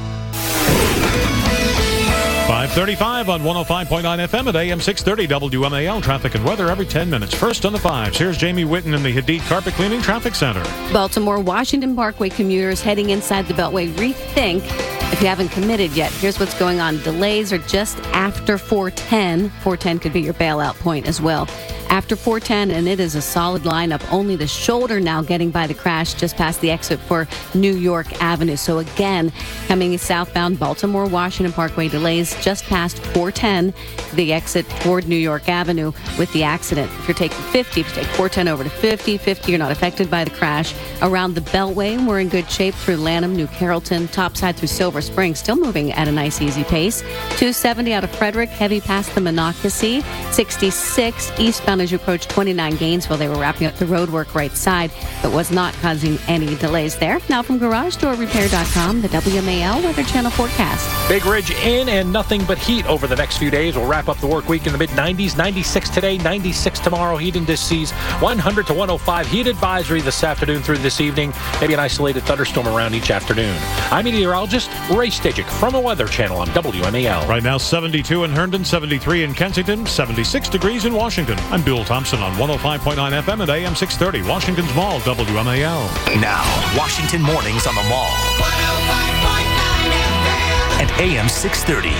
five thirty-five on one oh five point nine F M at A M six thirty W M A L. Traffic and weather every ten minutes. First on the fives. Here's Jamie Whitten in the Hadid Carpet Cleaning Traffic Center. Baltimore Washington Parkway commuters heading inside the Beltway rethink if you haven't committed yet. Here's what's going on. Delays are just after four ten. four ten could be your bailout point as well. After four ten, and it is a solid lineup. Only the shoulder now getting by the crash just past the exit for New York Avenue. So again, coming southbound Baltimore Washington Parkway, delays just past four ten, the exit toward New York Avenue with the accident. If you're taking fifty, if you take four ten over to fifty, fifty, you're not affected by the crash. Around the Beltway, we're in good shape through Lanham, New Carrollton, topside through Silver Spring, still moving at a nice, easy pace. two seventy out of Frederick, heavy past the Monocacy. sixty-six eastbound as you approach twenty-nine Gainesville. They were wrapping up the road work right side, but was not causing any delays there. Now from Garage Door Repair dot com, the W M A L Weather Channel forecast. Big Ridge in and nothing but heat over the next few days. We'll wrap up the work week in the mid nineties. ninety-six today, ninety-six tomorrow. Heat indices one hundred to one oh five. Heat advisory this afternoon through this evening. Maybe an isolated thunderstorm around each afternoon. I'm meteorologist Ray Stajic from a Weather Channel on W M A L. Right now, seventy-two in Herndon, seventy-three in Kensington, seventy-six degrees in Washington. I'm Bill Thompson on one oh five point nine F M at A M six thirty. Washington's Mall, W M A L. Now, Washington Mornings on the Mall. one oh five point nine F M. And A M six thirty.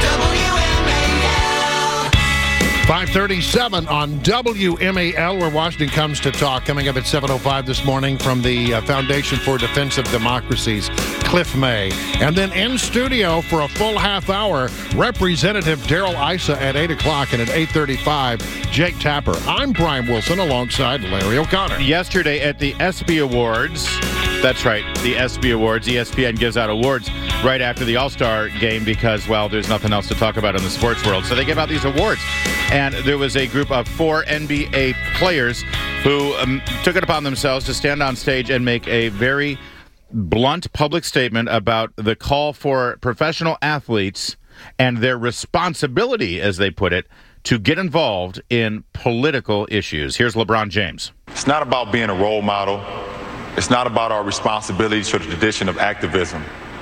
five thirty-seven on W M A L, where Washington comes to talk. Coming up at seven oh five this morning from the uh, Foundation for Defense of Democracies, Cliff May. And then in studio for a full half hour, Representative Darrell Issa at eight o'clock, and at eight thirty-five, Jake Tapper. I'm Brian Wilson alongside Larry O'Connor. Yesterday at the ESPY Awards, that's right, the ESPY Awards, E S P N gives out awards right after the All-Star game because, well, there's nothing else to talk about in the sports world. So they give out these awards. And there was a group of four N B A players who um, took it upon themselves to stand on stage and make a very blunt public statement about the call for professional athletes and their responsibility, as they put it, to get involved in political issues. Here's LeBron James. It's not about being a role model. It's not about our responsibilities to the tradition of activism.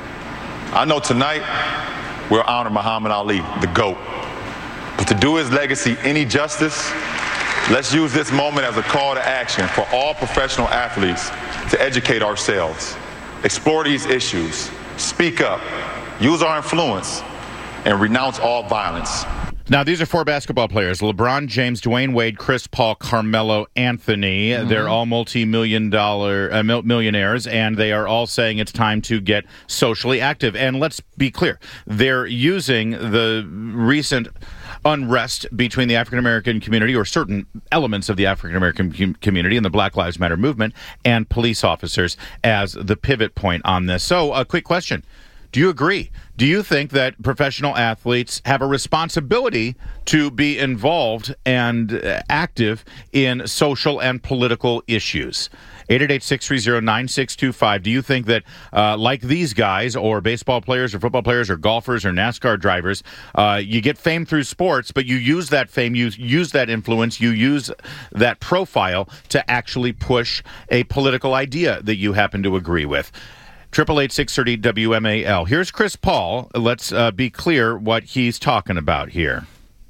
I know tonight we'll honor Muhammad Ali, the GOAT. But to do his legacy any justice, let's use this moment as a call to action for all professional athletes to educate ourselves, explore these issues, speak up, use our influence, and renounce all violence. Now, these are four basketball players: LeBron James, Dwayne Wade, Chris Paul, Carmelo Anthony. Mm-hmm. They're all multi-million dollar uh, millionaires, and they are all saying it's time to get socially active. And let's be clear, they're using the recent unrest between the African-American community, or certain elements of the African-American com- community and the Black Lives Matter movement, and police officers as the pivot point on this. So, a quick question. Do you agree? Do you think that professional athletes have a responsibility to be involved and uh, active in social and political issues? eight eight eight, six three zero, nine six two five. Do you think that, uh, like these guys, or baseball players, or football players, or golfers, or NASCAR drivers, uh, you get fame through sports, but you use that fame, you use that influence, you use that profile to actually push a political idea that you happen to agree with? eight eight eight, six three zero, W M A L. Here's Chris Paul. Let's uh, be clear what he's talking about here.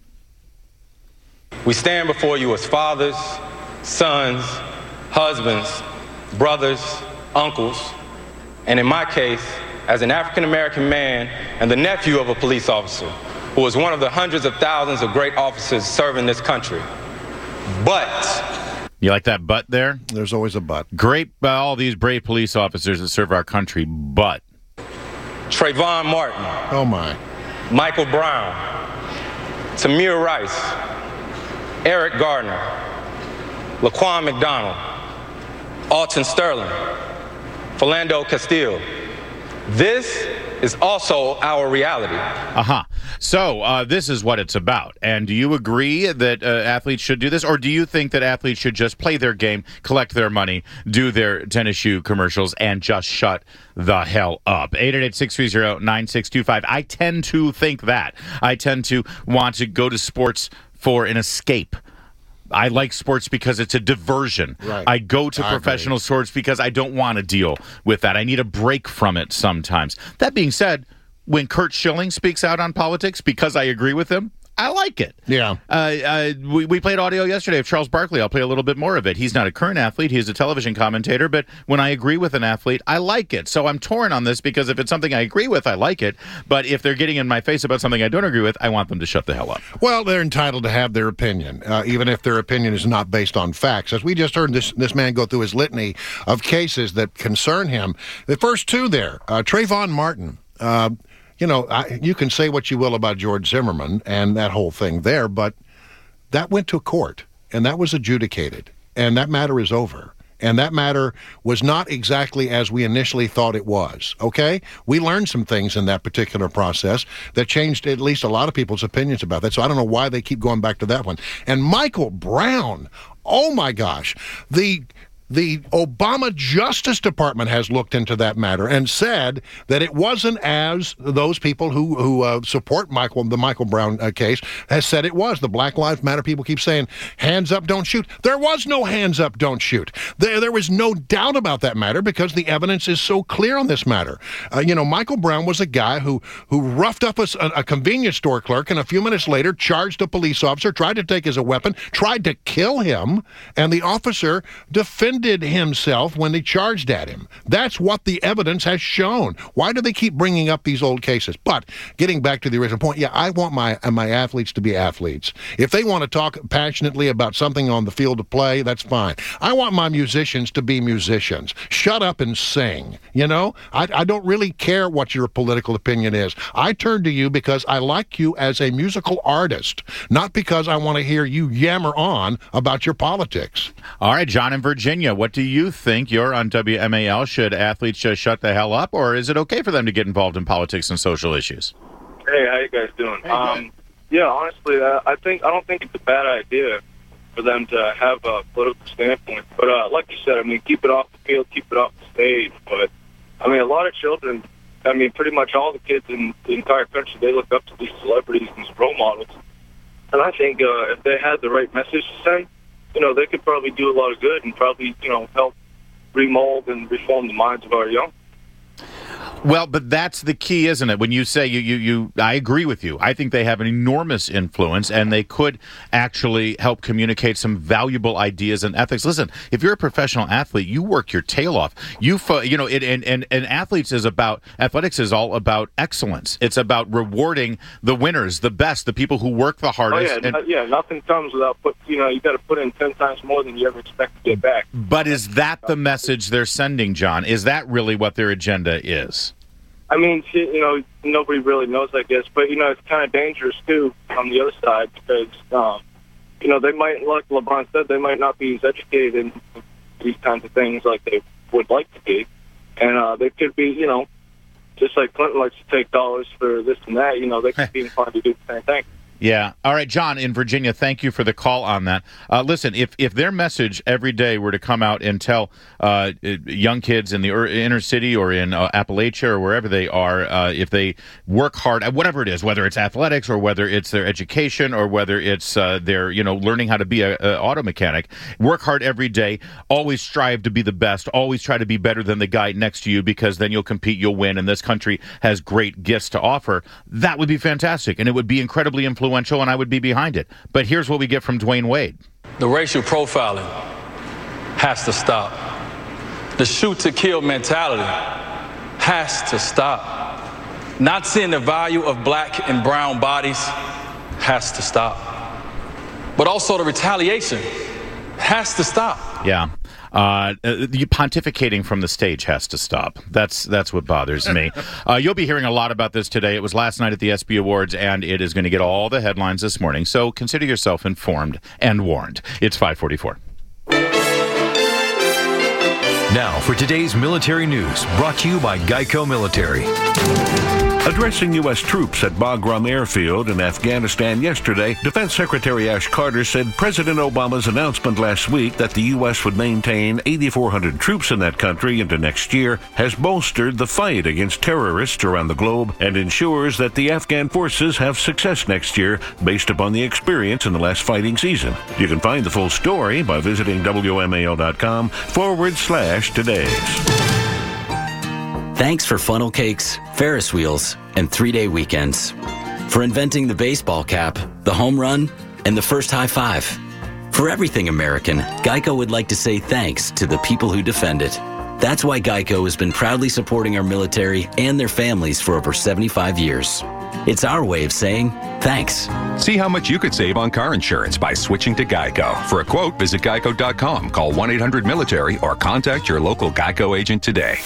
We stand before you as fathers, sons, husbands, brothers, uncles, and in my case, as an African-American man and the nephew of a police officer who was one of the hundreds of thousands of great officers serving this country. But... You like that but there? There's always a but. Great, uh, all these brave police officers that serve our country, but... Trayvon Martin. Oh, my. Michael Brown. Tamir Rice. Eric Gardner. Laquan McDonald. Alton Sterling. Philando Castile. This is also our reality. Uh-huh. So uh, this is what it's about. And do you agree that uh, athletes should do this? Or do you think that athletes should just play their game, collect their money, do their tennis shoe commercials, and just shut the hell up? eight eight eight, six three zero, nine six two five. I tend to think that. I tend to want to go to sports for an escape. I like sports because it's a diversion. Right. I go to I professional agree. sports because I don't want to deal with that. I need a break from it sometimes. That being said, when Curt Schilling speaks out on politics, because I agree with him, I like it. Yeah. Uh, uh, we, we played audio yesterday of Charles Barkley. I'll play a little bit more of it. He's not a current athlete. He's a television commentator. But when I agree with an athlete, I like it. So I'm torn on this because if it's something I agree with, I like it. But if they're getting in my face about something I don't agree with, I want them to shut the hell up. Well, they're entitled to have their opinion, uh, even if their opinion is not based on facts. As we just heard this, this man go through his litany of cases that concern him. The first two there, uh, Trayvon Martin, uh, You know, I, you can say what you will about George Zimmerman and that whole thing there, but that went to court, and that was adjudicated, and that matter is over. And that matter was not exactly as we initially thought it was, okay? We learned some things in that particular process that changed at least a lot of people's opinions about that, so I don't know why they keep going back to that one. And Michael Brown, oh my gosh, the... The Obama Justice Department has looked into that matter and said that it wasn't as those people who who uh, support Michael, the Michael Brown uh, case, has said it was. The Black Lives Matter people keep saying, hands up, don't shoot. There was no hands up, don't shoot. There, there was no doubt about that matter because the evidence is so clear on this matter. Uh, you know, Michael Brown was a guy who, who roughed up a, a convenience store clerk and a few minutes later charged a police officer, tried to take his weapon, tried to kill him, and the officer defended himself when they charged at him. That's what the evidence has shown. Why do they keep bringing up these old cases? But getting back to the original point, yeah, I want my my athletes to be athletes. If they want to talk passionately about something on the field of play, that's fine. I want my musicians to be musicians. Shut up and sing. You know, I, I don't really care what your political opinion is. I turn to you because I like you as a musical artist, not because I want to hear you yammer on about your politics. All right, John in Virginia. What do you think? You're on W M A L. Should athletes just shut the hell up, or is it okay for them to get involved in politics and social issues? Hey, how you guys doing? Hey, um, yeah, honestly, uh, I think I don't think it's a bad idea for them to have a political standpoint. But uh, like you said, I mean, keep it off the field, keep it off the stage. But I mean, a lot of children, I mean, pretty much all the kids in the entire country, they look up to these celebrities and these role models. And I think uh, if they had the right message to send, you know, they could probably do a lot of good and probably, you know, help remold and reform the minds of our young. Well, but that's the key, isn't it? When you say you, you, you, I agree with you. I think they have an enormous influence, and they could actually help communicate some valuable ideas and ethics. Listen, if you're a professional athlete, you work your tail off. You, you know, it, and, and, and athletes is about, athletics is all about excellence. It's about rewarding the winners, the best, the people who work the hardest. Oh, yeah, and, no, yeah, nothing comes without, put, you know, you got to put in ten times more than you ever expect to get back. But is that the message they're sending, John? Is that really what their agenda is? I mean, you know, nobody really knows, I guess. But, you know, it's kind of dangerous, too, on the other side because, um, you know, they might, like LeBron said, they might not be as educated in these kinds of things like they would like to be. And uh, they could be, you know, just like Clinton likes to take dollars for this and that, you know, they could be inclined to do the same thing. Yeah. All right, John in Virginia, thank you for the call on that. Uh, listen, if, if their message every day were to come out and tell uh, young kids in the inner city or in uh, Appalachia or wherever they are, uh, if they work hard at whatever it is, whether it's athletics or whether it's their education or whether it's uh, their, you know, learning how to be an auto mechanic, work hard every day, always strive to be the best, always try to be better than the guy next to you because then you'll compete, you'll win, and this country has great gifts to offer, that would be fantastic, and it would be incredibly influential. And I would be behind it. But here's what we get from Dwayne Wade. The racial profiling has to stop. The shoot-to-kill mentality has to stop. Not seeing the value of black and brown bodies has to stop. But also the retaliation has to stop. Yeah. Uh, the pontificating from the stage has to stop. That's that's what bothers me. Uh, you'll be hearing a lot about this today. It was last night at the ESPY Awards, and it is going to get all the headlines this morning. So consider yourself informed and warned. It's five forty-four. Now for today's military news, brought to you by Geico Military. Addressing U S troops at Bagram Airfield in Afghanistan yesterday, Defense Secretary Ash Carter said President Obama's announcement last week that the U S would maintain eighty-four hundred troops in that country into next year has bolstered the fight against terrorists around the globe and ensures that the Afghan forces have success next year based upon the experience in the last fighting season. You can find the full story by visiting W M A L dot com forward slash today's. Thanks for funnel cakes, Ferris wheels, and three-day weekends. For inventing the baseball cap, the home run, and the first high five. For everything American, Geico would like to say thanks to the people who defend it. That's why Geico has been proudly supporting our military and their families for over seventy-five years. It's our way of saying thanks. See how much you could save on car insurance by switching to Geico. For a quote, visit geico dot com, call one eight hundred military, or contact your local Geico agent today.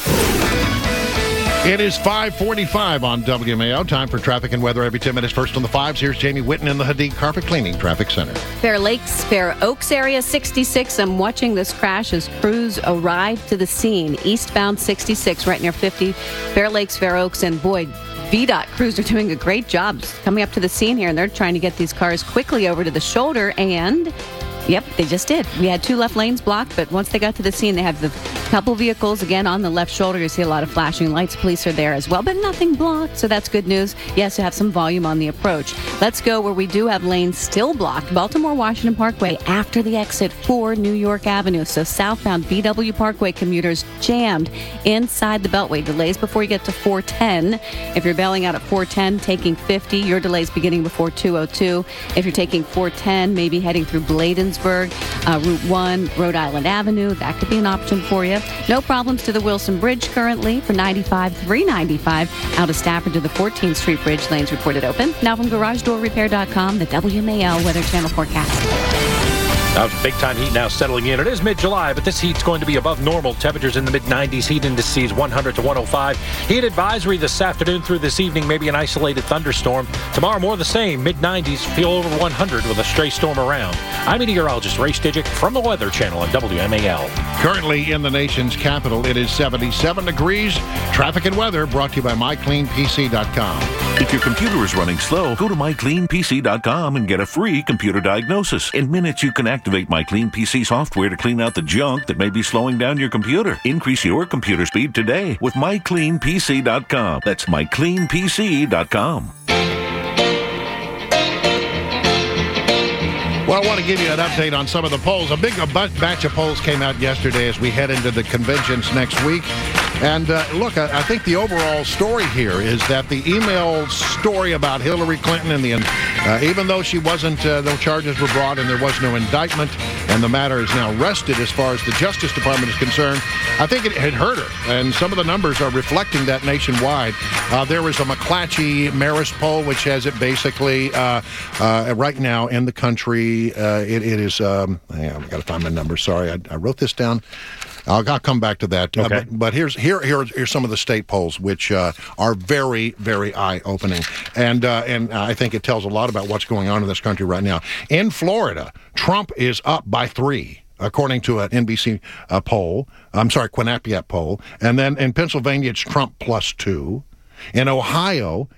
It is five forty-five on W M A O. Time for traffic and weather every ten minutes. First on the fives, here's Jamie Whitten in the Hadid Carpet Cleaning Traffic Center. Fair Lakes, Fair Oaks area, sixty-six. I'm watching this crash as crews arrive to the scene. Eastbound sixty-six, right near fifty. Fair Lakes, Fair Oaks, and boy, V DOT crews are doing a great job coming up to the scene here, and they're trying to get these cars quickly over to the shoulder, and yep, they just did. We had two left lanes blocked, but once they got to the scene, they have the couple vehicles, again, on the left shoulder. You see a lot of flashing lights. Police are there as well, but nothing blocked, so that's good news. Yes, you have some volume on the approach. Let's go where we do have lanes still blocked. Baltimore-Washington Parkway after the exit for New York Avenue. So southbound B W Parkway commuters jammed inside the Beltway. Delays before you get to four ten. If you're bailing out at four ten, taking fifty, your delays beginning before two oh two. If you're taking four ten, maybe heading through Bladensburg, uh, Route one, Rhode Island Avenue, that could be an option for you. No problems to the Wilson Bridge currently for ninety-five, three ninety-five out of Stafford to the fourteenth Street Bridge. Lanes reported open. Now from garage door repair dot com, the W M A L Weather Channel forecast. Now, big-time heat now settling in. It is mid-July, but this heat's going to be above normal. Temperatures in the mid nineties. Heat indices one hundred to one oh five. Heat advisory this afternoon through this evening. Maybe an isolated thunderstorm. Tomorrow, more the same. mid nineties. Feel over one hundred with a stray storm around. I'm meteorologist Ray Stidgick from the Weather Channel on W M A L. Currently in the nation's capital, it is seventy-seven degrees. Traffic and weather brought to you by my clean P C dot com. If your computer is running slow, go to my clean P C dot com and get a free computer diagnosis. In minutes, you can activate MyCleanPC software to clean out the junk that may be slowing down your computer. Increase your computer speed today with my clean P C dot com. That's my clean P C dot com. Well, I want to give you an update on some of the polls. A big a batch of polls came out yesterday as we head into the conventions next week. And uh, look, I, I think the overall story here is that the email story about Hillary Clinton and the, uh, even though she wasn't, uh, no charges were brought and there was no indictment, and the matter is now rested as far as the Justice Department is concerned, I think it had hurt her. And some of the numbers are reflecting that nationwide. Uh, there was a McClatchy Marist poll, which has it basically uh, uh, right now in the country. Uh, it, it is, um, hang on, I've got to find my numbers. Sorry, I, I wrote this down. I'll, I'll come back to that. Okay. Uh, but, but here's here here here's some of the state polls, which uh, are very very eye opening, and uh, and I think it tells a lot about what's going on in this country right now. In Florida, Trump is up by three, according to an N B C uh, poll. I'm sorry, Quinnipiac poll, and then in Pennsylvania, it's Trump plus two. In Ohio,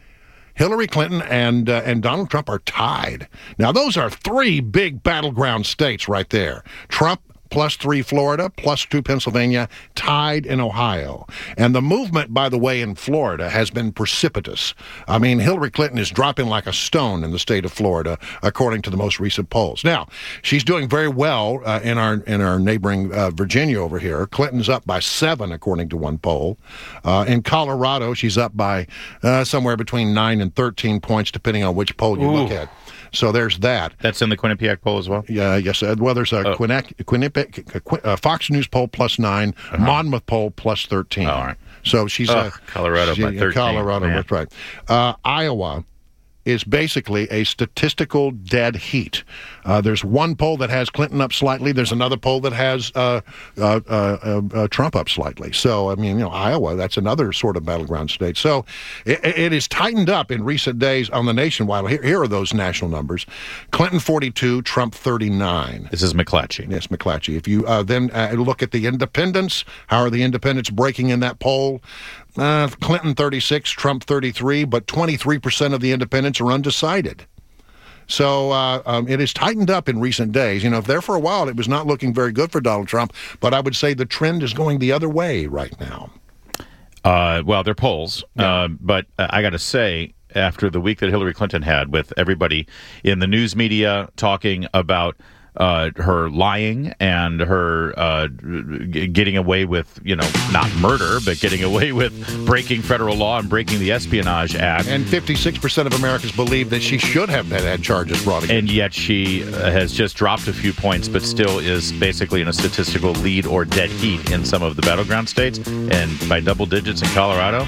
Hillary Clinton and uh, and Donald Trump are tied. Now, those are three big battleground states right there. Trump plus three Florida, plus two Pennsylvania, tied in Ohio. And the movement, by the way, in Florida has been precipitous. I mean, Hillary Clinton is dropping like a stone in the state of Florida, according to the most recent polls. Now, she's doing very well uh, in our in our neighboring uh, Virginia over here. Clinton's up by seven, according to one poll. Uh, in Colorado, she's up by uh, somewhere between nine and thirteen points, depending on which poll you Ooh. look at. So there's that. That's in the Quinnipiac poll as well? Yeah, yes. Uh, well, there's a oh. Quinnipiac, Quinnipiac, uh, Fox News poll plus nine, uh-huh. Monmouth poll plus thirteen. Oh, all right. So she's... Oh, uh, Colorado she, by thirteen. Colorado, Man. that's right. Uh, Iowa is basically a statistical dead heat. Uh, there's one poll that has Clinton up slightly. There's another poll that has uh, uh, uh, uh, Trump up slightly. So, I mean, you know, Iowa, that's another sort of battleground state. So it, it is tightened up in recent days on the nationwide. Here, here are those national numbers. Clinton forty-two, Trump thirty-nine. This is McClatchy. Yes, McClatchy. If you uh, then uh, look at the independents, how are the independents breaking in that poll? Uh, Clinton thirty-six, Trump thirty-three, but twenty-three percent of the independents are undecided. So uh, um, it has tightened up in recent days. You know, if there for a while it was not looking very good for Donald Trump, but I would say the trend is going the other way right now. Uh, well, they're polls, yeah. uh, but uh, I got to say, after the week that Hillary Clinton had with everybody in the news media talking about Uh, her lying and her uh, g- getting away with, you know, not murder, but getting away with breaking federal law and breaking the Espionage Act. And fifty-six percent of Americans believe that she should have had charges brought against her. And yet she uh, has just dropped a few points, but still is basically in a statistical lead or dead heat in some of the battleground states. And by double digits in Colorado,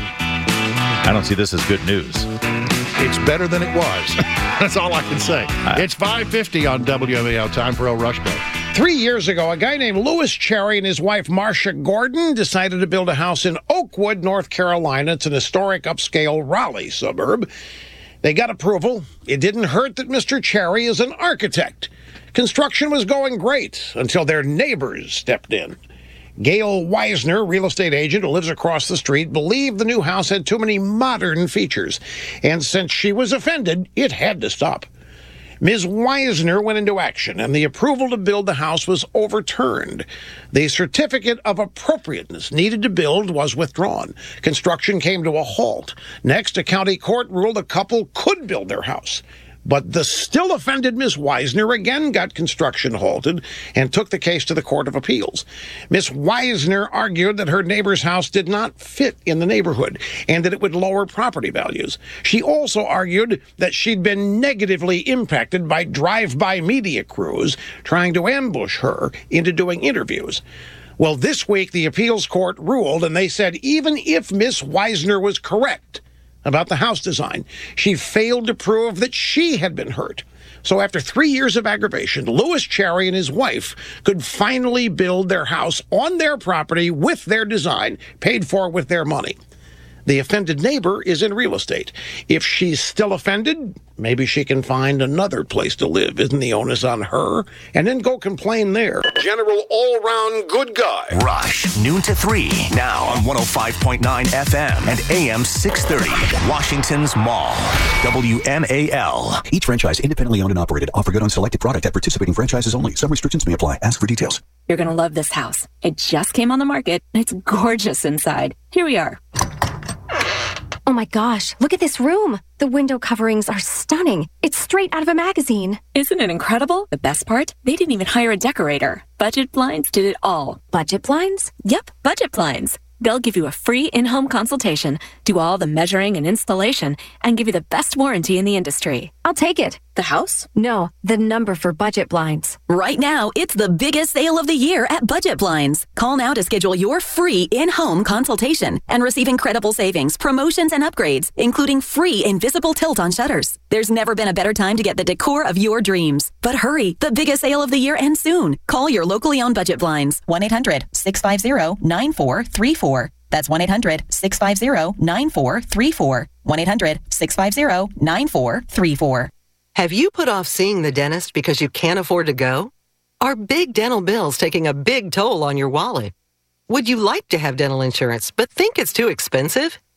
I don't see this as good news. It's better than it was. That's all I can say. Uh, it's five fifty on W M A L. Time for El Rushko. Three years ago, a guy named Louis Cherry and his wife, Marcia Gordon, decided to build a house in Oakwood, North Carolina. It's an historic, upscale Raleigh suburb. They got approval. It didn't hurt that Mister Cherry is an architect. Construction was going great until their neighbors stepped in. Gail Weisner, real estate agent who lives across the street, believed the new house had too many modern features. And since she was offended, it had to stop. Miz Weisner went into action, and the approval to build the house was overturned. The certificate of appropriateness needed to build was withdrawn. Construction came to a halt. Next, a county court ruled the couple could build their house. But the still offended Miz Weisner again got construction halted and took the case to the Court of Appeals. Miz Weisner argued that her neighbor's house did not fit in the neighborhood and that it would lower property values. She also argued that she'd been negatively impacted by drive-by media crews trying to ambush her into doing interviews. Well, this week the appeals court ruled, and they said even if Miz Weisner was correct about the house design, she failed to prove that she had been hurt. So after three years of aggravation, Louis Cherry and his wife could finally build their house on their property with their design, paid for with their money. The offended neighbor is in real estate. If she's still offended, maybe she can find another place to live. Isn't the onus on her? And then go complain there. General all-round good guy. Rush, noon to three, now on one oh five point nine F M and A M six thirty. Washington's Mall. W M A L. Each franchise independently owned and operated. Offer good on selected product at participating franchises only. Some restrictions may apply. Ask for details. You're going to love this house. It just came on the market. It's gorgeous inside. Here we are. Oh my gosh, look at this room. The window coverings are stunning. It's straight out of a magazine. Isn't it incredible? The best part? They didn't even hire a decorator. Budget Blinds did it all. Budget Blinds? Yep, Budget Blinds. They'll give you a free in-home consultation, do all the measuring and installation, and give you the best warranty in the industry. I'll take it. The house? No, the number for Budget Blinds. Right now, it's the biggest sale of the year at Budget Blinds. Call now to schedule your free in-home consultation and receive incredible savings, promotions, and upgrades, including free invisible tilt on shutters. There's never been a better time to get the decor of your dreams. But hurry, the biggest sale of the year ends soon. Call your locally owned Budget Blinds. one eight hundred six five zero nine four three four. That's one eight hundred six five zero nine four three four. one eight hundred six five zero nine four three four. Have you put off seeing the dentist because you can't afford to go? Are big dental bills taking a big toll on your wallet? Would you like to have dental insurance but think it's too expensive?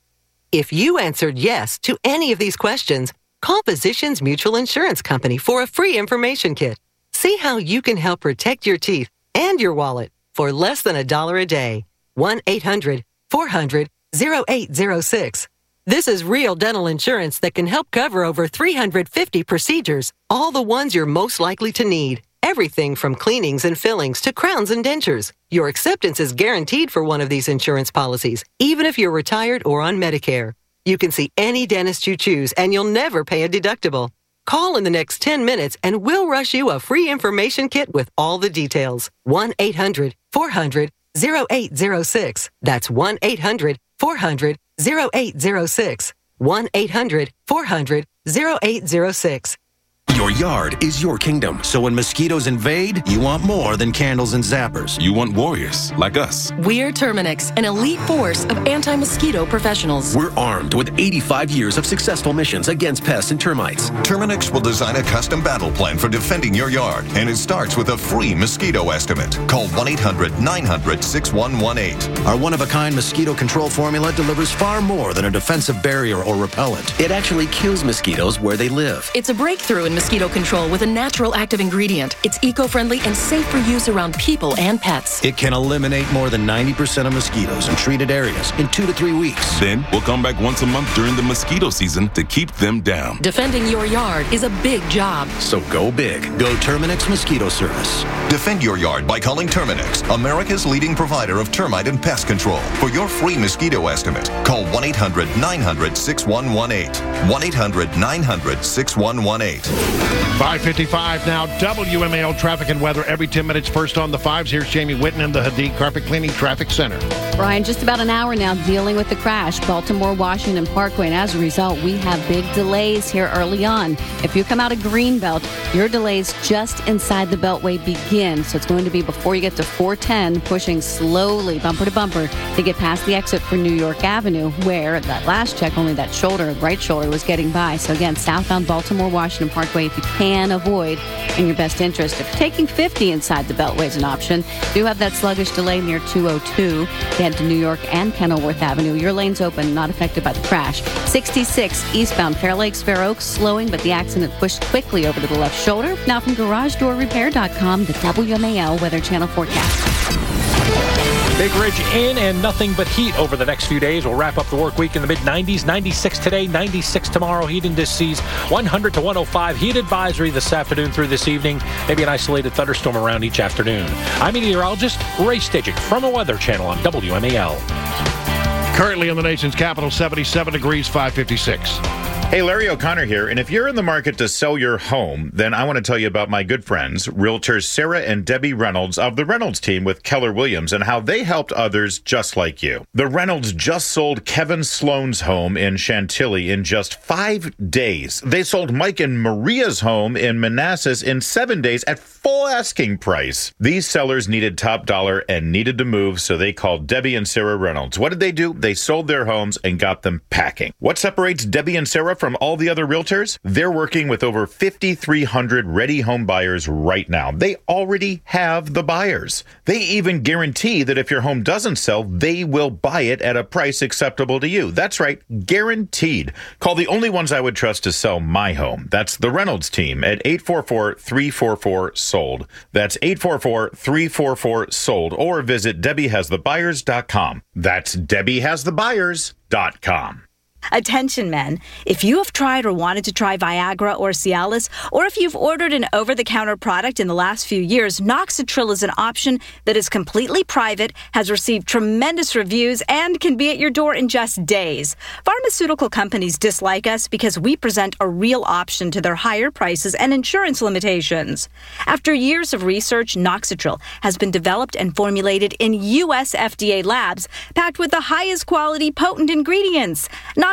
If you answered yes to any of these questions, call Physicians Mutual Insurance Company for a free information kit. See how you can help protect your teeth and your wallet for less than a dollar a day. one eight hundred four hundred oh eight oh six. This is real dental insurance that can help cover over three hundred fifty procedures, all the ones you're most likely to need. Everything from cleanings and fillings to crowns and dentures. Your acceptance is guaranteed for one of these insurance policies, even if you're retired or on Medicare. You can see any dentist you choose, and you'll never pay a deductible. Call in the next ten minutes, and we'll rush you a free information kit with all the details. one eight hundred four hundred oh eight oh six. That's one eight hundred four hundred oh eight oh six. one eight hundred four hundred oh eight oh six. Your yard is your kingdom, so when mosquitoes invade, you want more than candles and zappers. You want warriors like us. We're Terminix, an elite force of anti-mosquito professionals. We're armed with eighty-five years of successful missions against pests and termites. Terminix will design a custom battle plan for defending your yard, and it starts with a free mosquito estimate. Call one eight hundred nine hundred six one one eight. Our one-of-a-kind mosquito control formula delivers far more than a defensive barrier or repellent. It actually kills mosquitoes where they live. It's a breakthrough in mosquito control with a natural active ingredient. It's eco-friendly and safe for use around people and pets. It can eliminate more than ninety percent of mosquitoes in treated areas in two to three weeks. Then we'll come back once a month during the mosquito season to keep them down. Defending your yard is a big job. So go big. Go Terminix Mosquito Service. Defend your yard by calling Terminix, America's leading provider of termite and pest control. For your free mosquito estimate, call one eight hundred nine hundred six one one eight. one eight hundred nine hundred six one one eight. five fifty-five now, W M A L traffic and weather every ten minutes. First on the fives, here's Jamie Whitten in the Hadid Carpet Cleaning Traffic Center. Brian, just about an hour now dealing with the crash, Baltimore Washington Parkway, and as a result, we have big delays here early on. If you come out of Greenbelt, your delays just inside the Beltway begin, so it's going to be before you get to four ten, pushing slowly, bumper to bumper, to get past the exit for New York Avenue, where that last check, only that shoulder, right shoulder, was getting by. So again, southbound Baltimore Washington Parkway, if you can avoid, in your best interest. If taking fifty inside the Beltway is an option, do have that sluggish delay near two oh two. Head to New York and Kenilworth Avenue. Your lane's open, not affected by the crash. sixty-six eastbound Fair Lakes, Fair Oaks, slowing, but the accident pushed quickly over to the left shoulder. Now from garage door repair dot com, the W M A L Weather Channel forecast. Big Ridge in and nothing but heat over the next few days. We'll wrap up the work week in the mid nineties. ninety-six today, ninety-six tomorrow. Heat indices one hundred to one oh five. Heat advisory this afternoon through this evening. Maybe an isolated thunderstorm around each afternoon. I'm meteorologist Ray Stidgick from a Weather Channel on W M A L. Currently in the nation's capital, seventy-seven degrees, five fifty-six. Hey, Larry O'Connor here, and if you're in the market to sell your home, then I want to tell you about my good friends, Realtors Sarah and Debbie Reynolds of the Reynolds team with Keller Williams, and how they helped others just like you. The Reynolds just sold Kevin Sloan's home in Chantilly in just five days. They sold Mike and Maria's home in Manassas in seven days at full asking price. These sellers needed top dollar and needed to move, so they called Debbie and Sarah Reynolds. What did they do? They sold their homes and got them packing. What separates Debbie and Sarah from all the other realtors? They're working with over fifty-three hundred ready home buyers right now. They already have the buyers. They even guarantee that if your home doesn't sell, they will buy it at a price acceptable to you. That's right, guaranteed. Call the only ones I would trust to sell my home. That's the Reynolds team at eight four four, three four four, sold. That's eight four four, three four four, sold. Or visit Debbie Has The Buyers dot com. That's Debbie Has The Buyers dot com. Attention men, if you have tried or wanted to try Viagra or Cialis, or if you've ordered an over-the-counter product in the last few years, Noxitril is an option that is completely private, has received tremendous reviews, and can be at your door in just days. Pharmaceutical companies dislike us because we present a real option to their higher prices and insurance limitations. After years of research, Noxitril has been developed and formulated in U S F D A labs, packed with the highest quality potent ingredients. Noxitril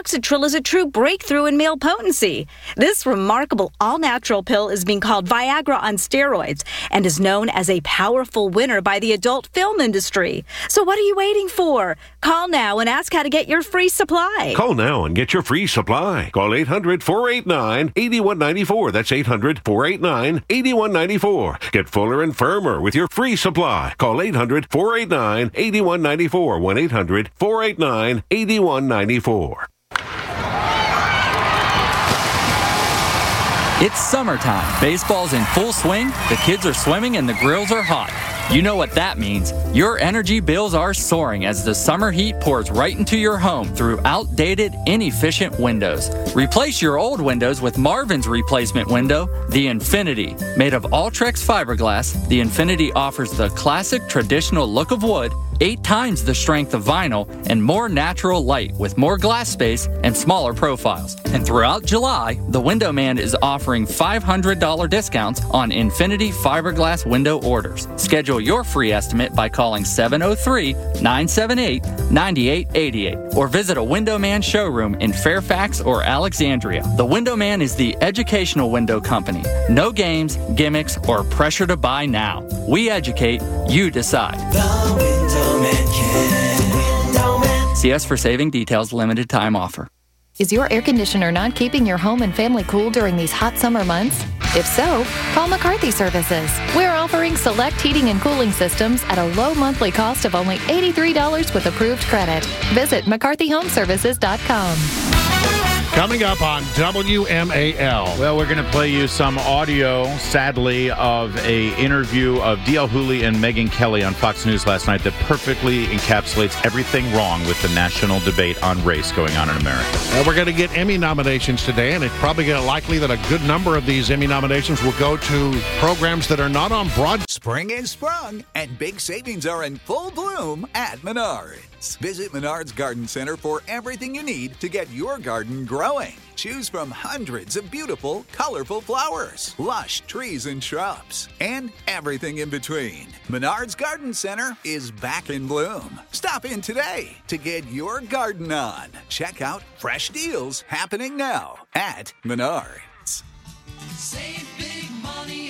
Noxitril is a true breakthrough in male potency. This remarkable all-natural pill is being called Viagra on steroids and is known as a powerful winner by the adult film industry. So what are you waiting for? Call now and ask how to get your free supply. Call now and get your free supply. Call eight hundred, four eight nine, eight one nine four. That's eight hundred, four eight nine, eight one nine four. Get fuller and firmer with your free supply. Call eight hundred, four eight nine, eight one nine four. one eight hundred, four eight nine, eight one nine four. It's summertime. Baseball's in full swing, the kids are swimming, and the grills are hot. You know what that means. Your energy bills are soaring as the summer heat pours right into your home through outdated, inefficient windows. Replace your old windows with Marvin's replacement window, the Infinity. Made of Ultrex fiberglass, the Infinity offers the classic traditional look of wood, eight times the strength of vinyl, and more natural light with more glass space and smaller profiles. And throughout July, the Window Man is offering five hundred dollars discounts on Infinity fiberglass window orders. Schedule your free estimate by calling seven oh three, nine seven eight, nine eight eight eight or visit a Window Man showroom in Fairfax or Alexandria. The Window Man is the educational window company. No games, gimmicks, or pressure to buy now. We educate, you decide. The Window Man can. Window Man. See us for saving details. Limited time offer. Is your air conditioner not keeping your home and family cool during these hot summer months? If so, call McCarthy Services. We're offering select heating and cooling systems at a low monthly cost of only eighty-three dollars with approved credit. Visit McCarthy Home Services dot com. Coming up on W M A L. Well, we're going to play you some audio, sadly, of a interview of D L Hughley and Megyn Kelly on Fox News last night that perfectly encapsulates everything wrong with the national debate on race going on in America. Well, we're going to get Emmy nominations today, and it's probably going to likely that a good number of these Emmy nominations will go to programs that are not on broad. Spring is sprung, and big savings are in full bloom at Menards. Visit Menards Garden Center for everything you need to get your garden growing. Choose from hundreds of beautiful, colorful flowers, lush trees and shrubs, and everything in between. Menards Garden Center is back in bloom. Stop in today to get your garden on. Check out fresh deals happening now at Menards. Save big money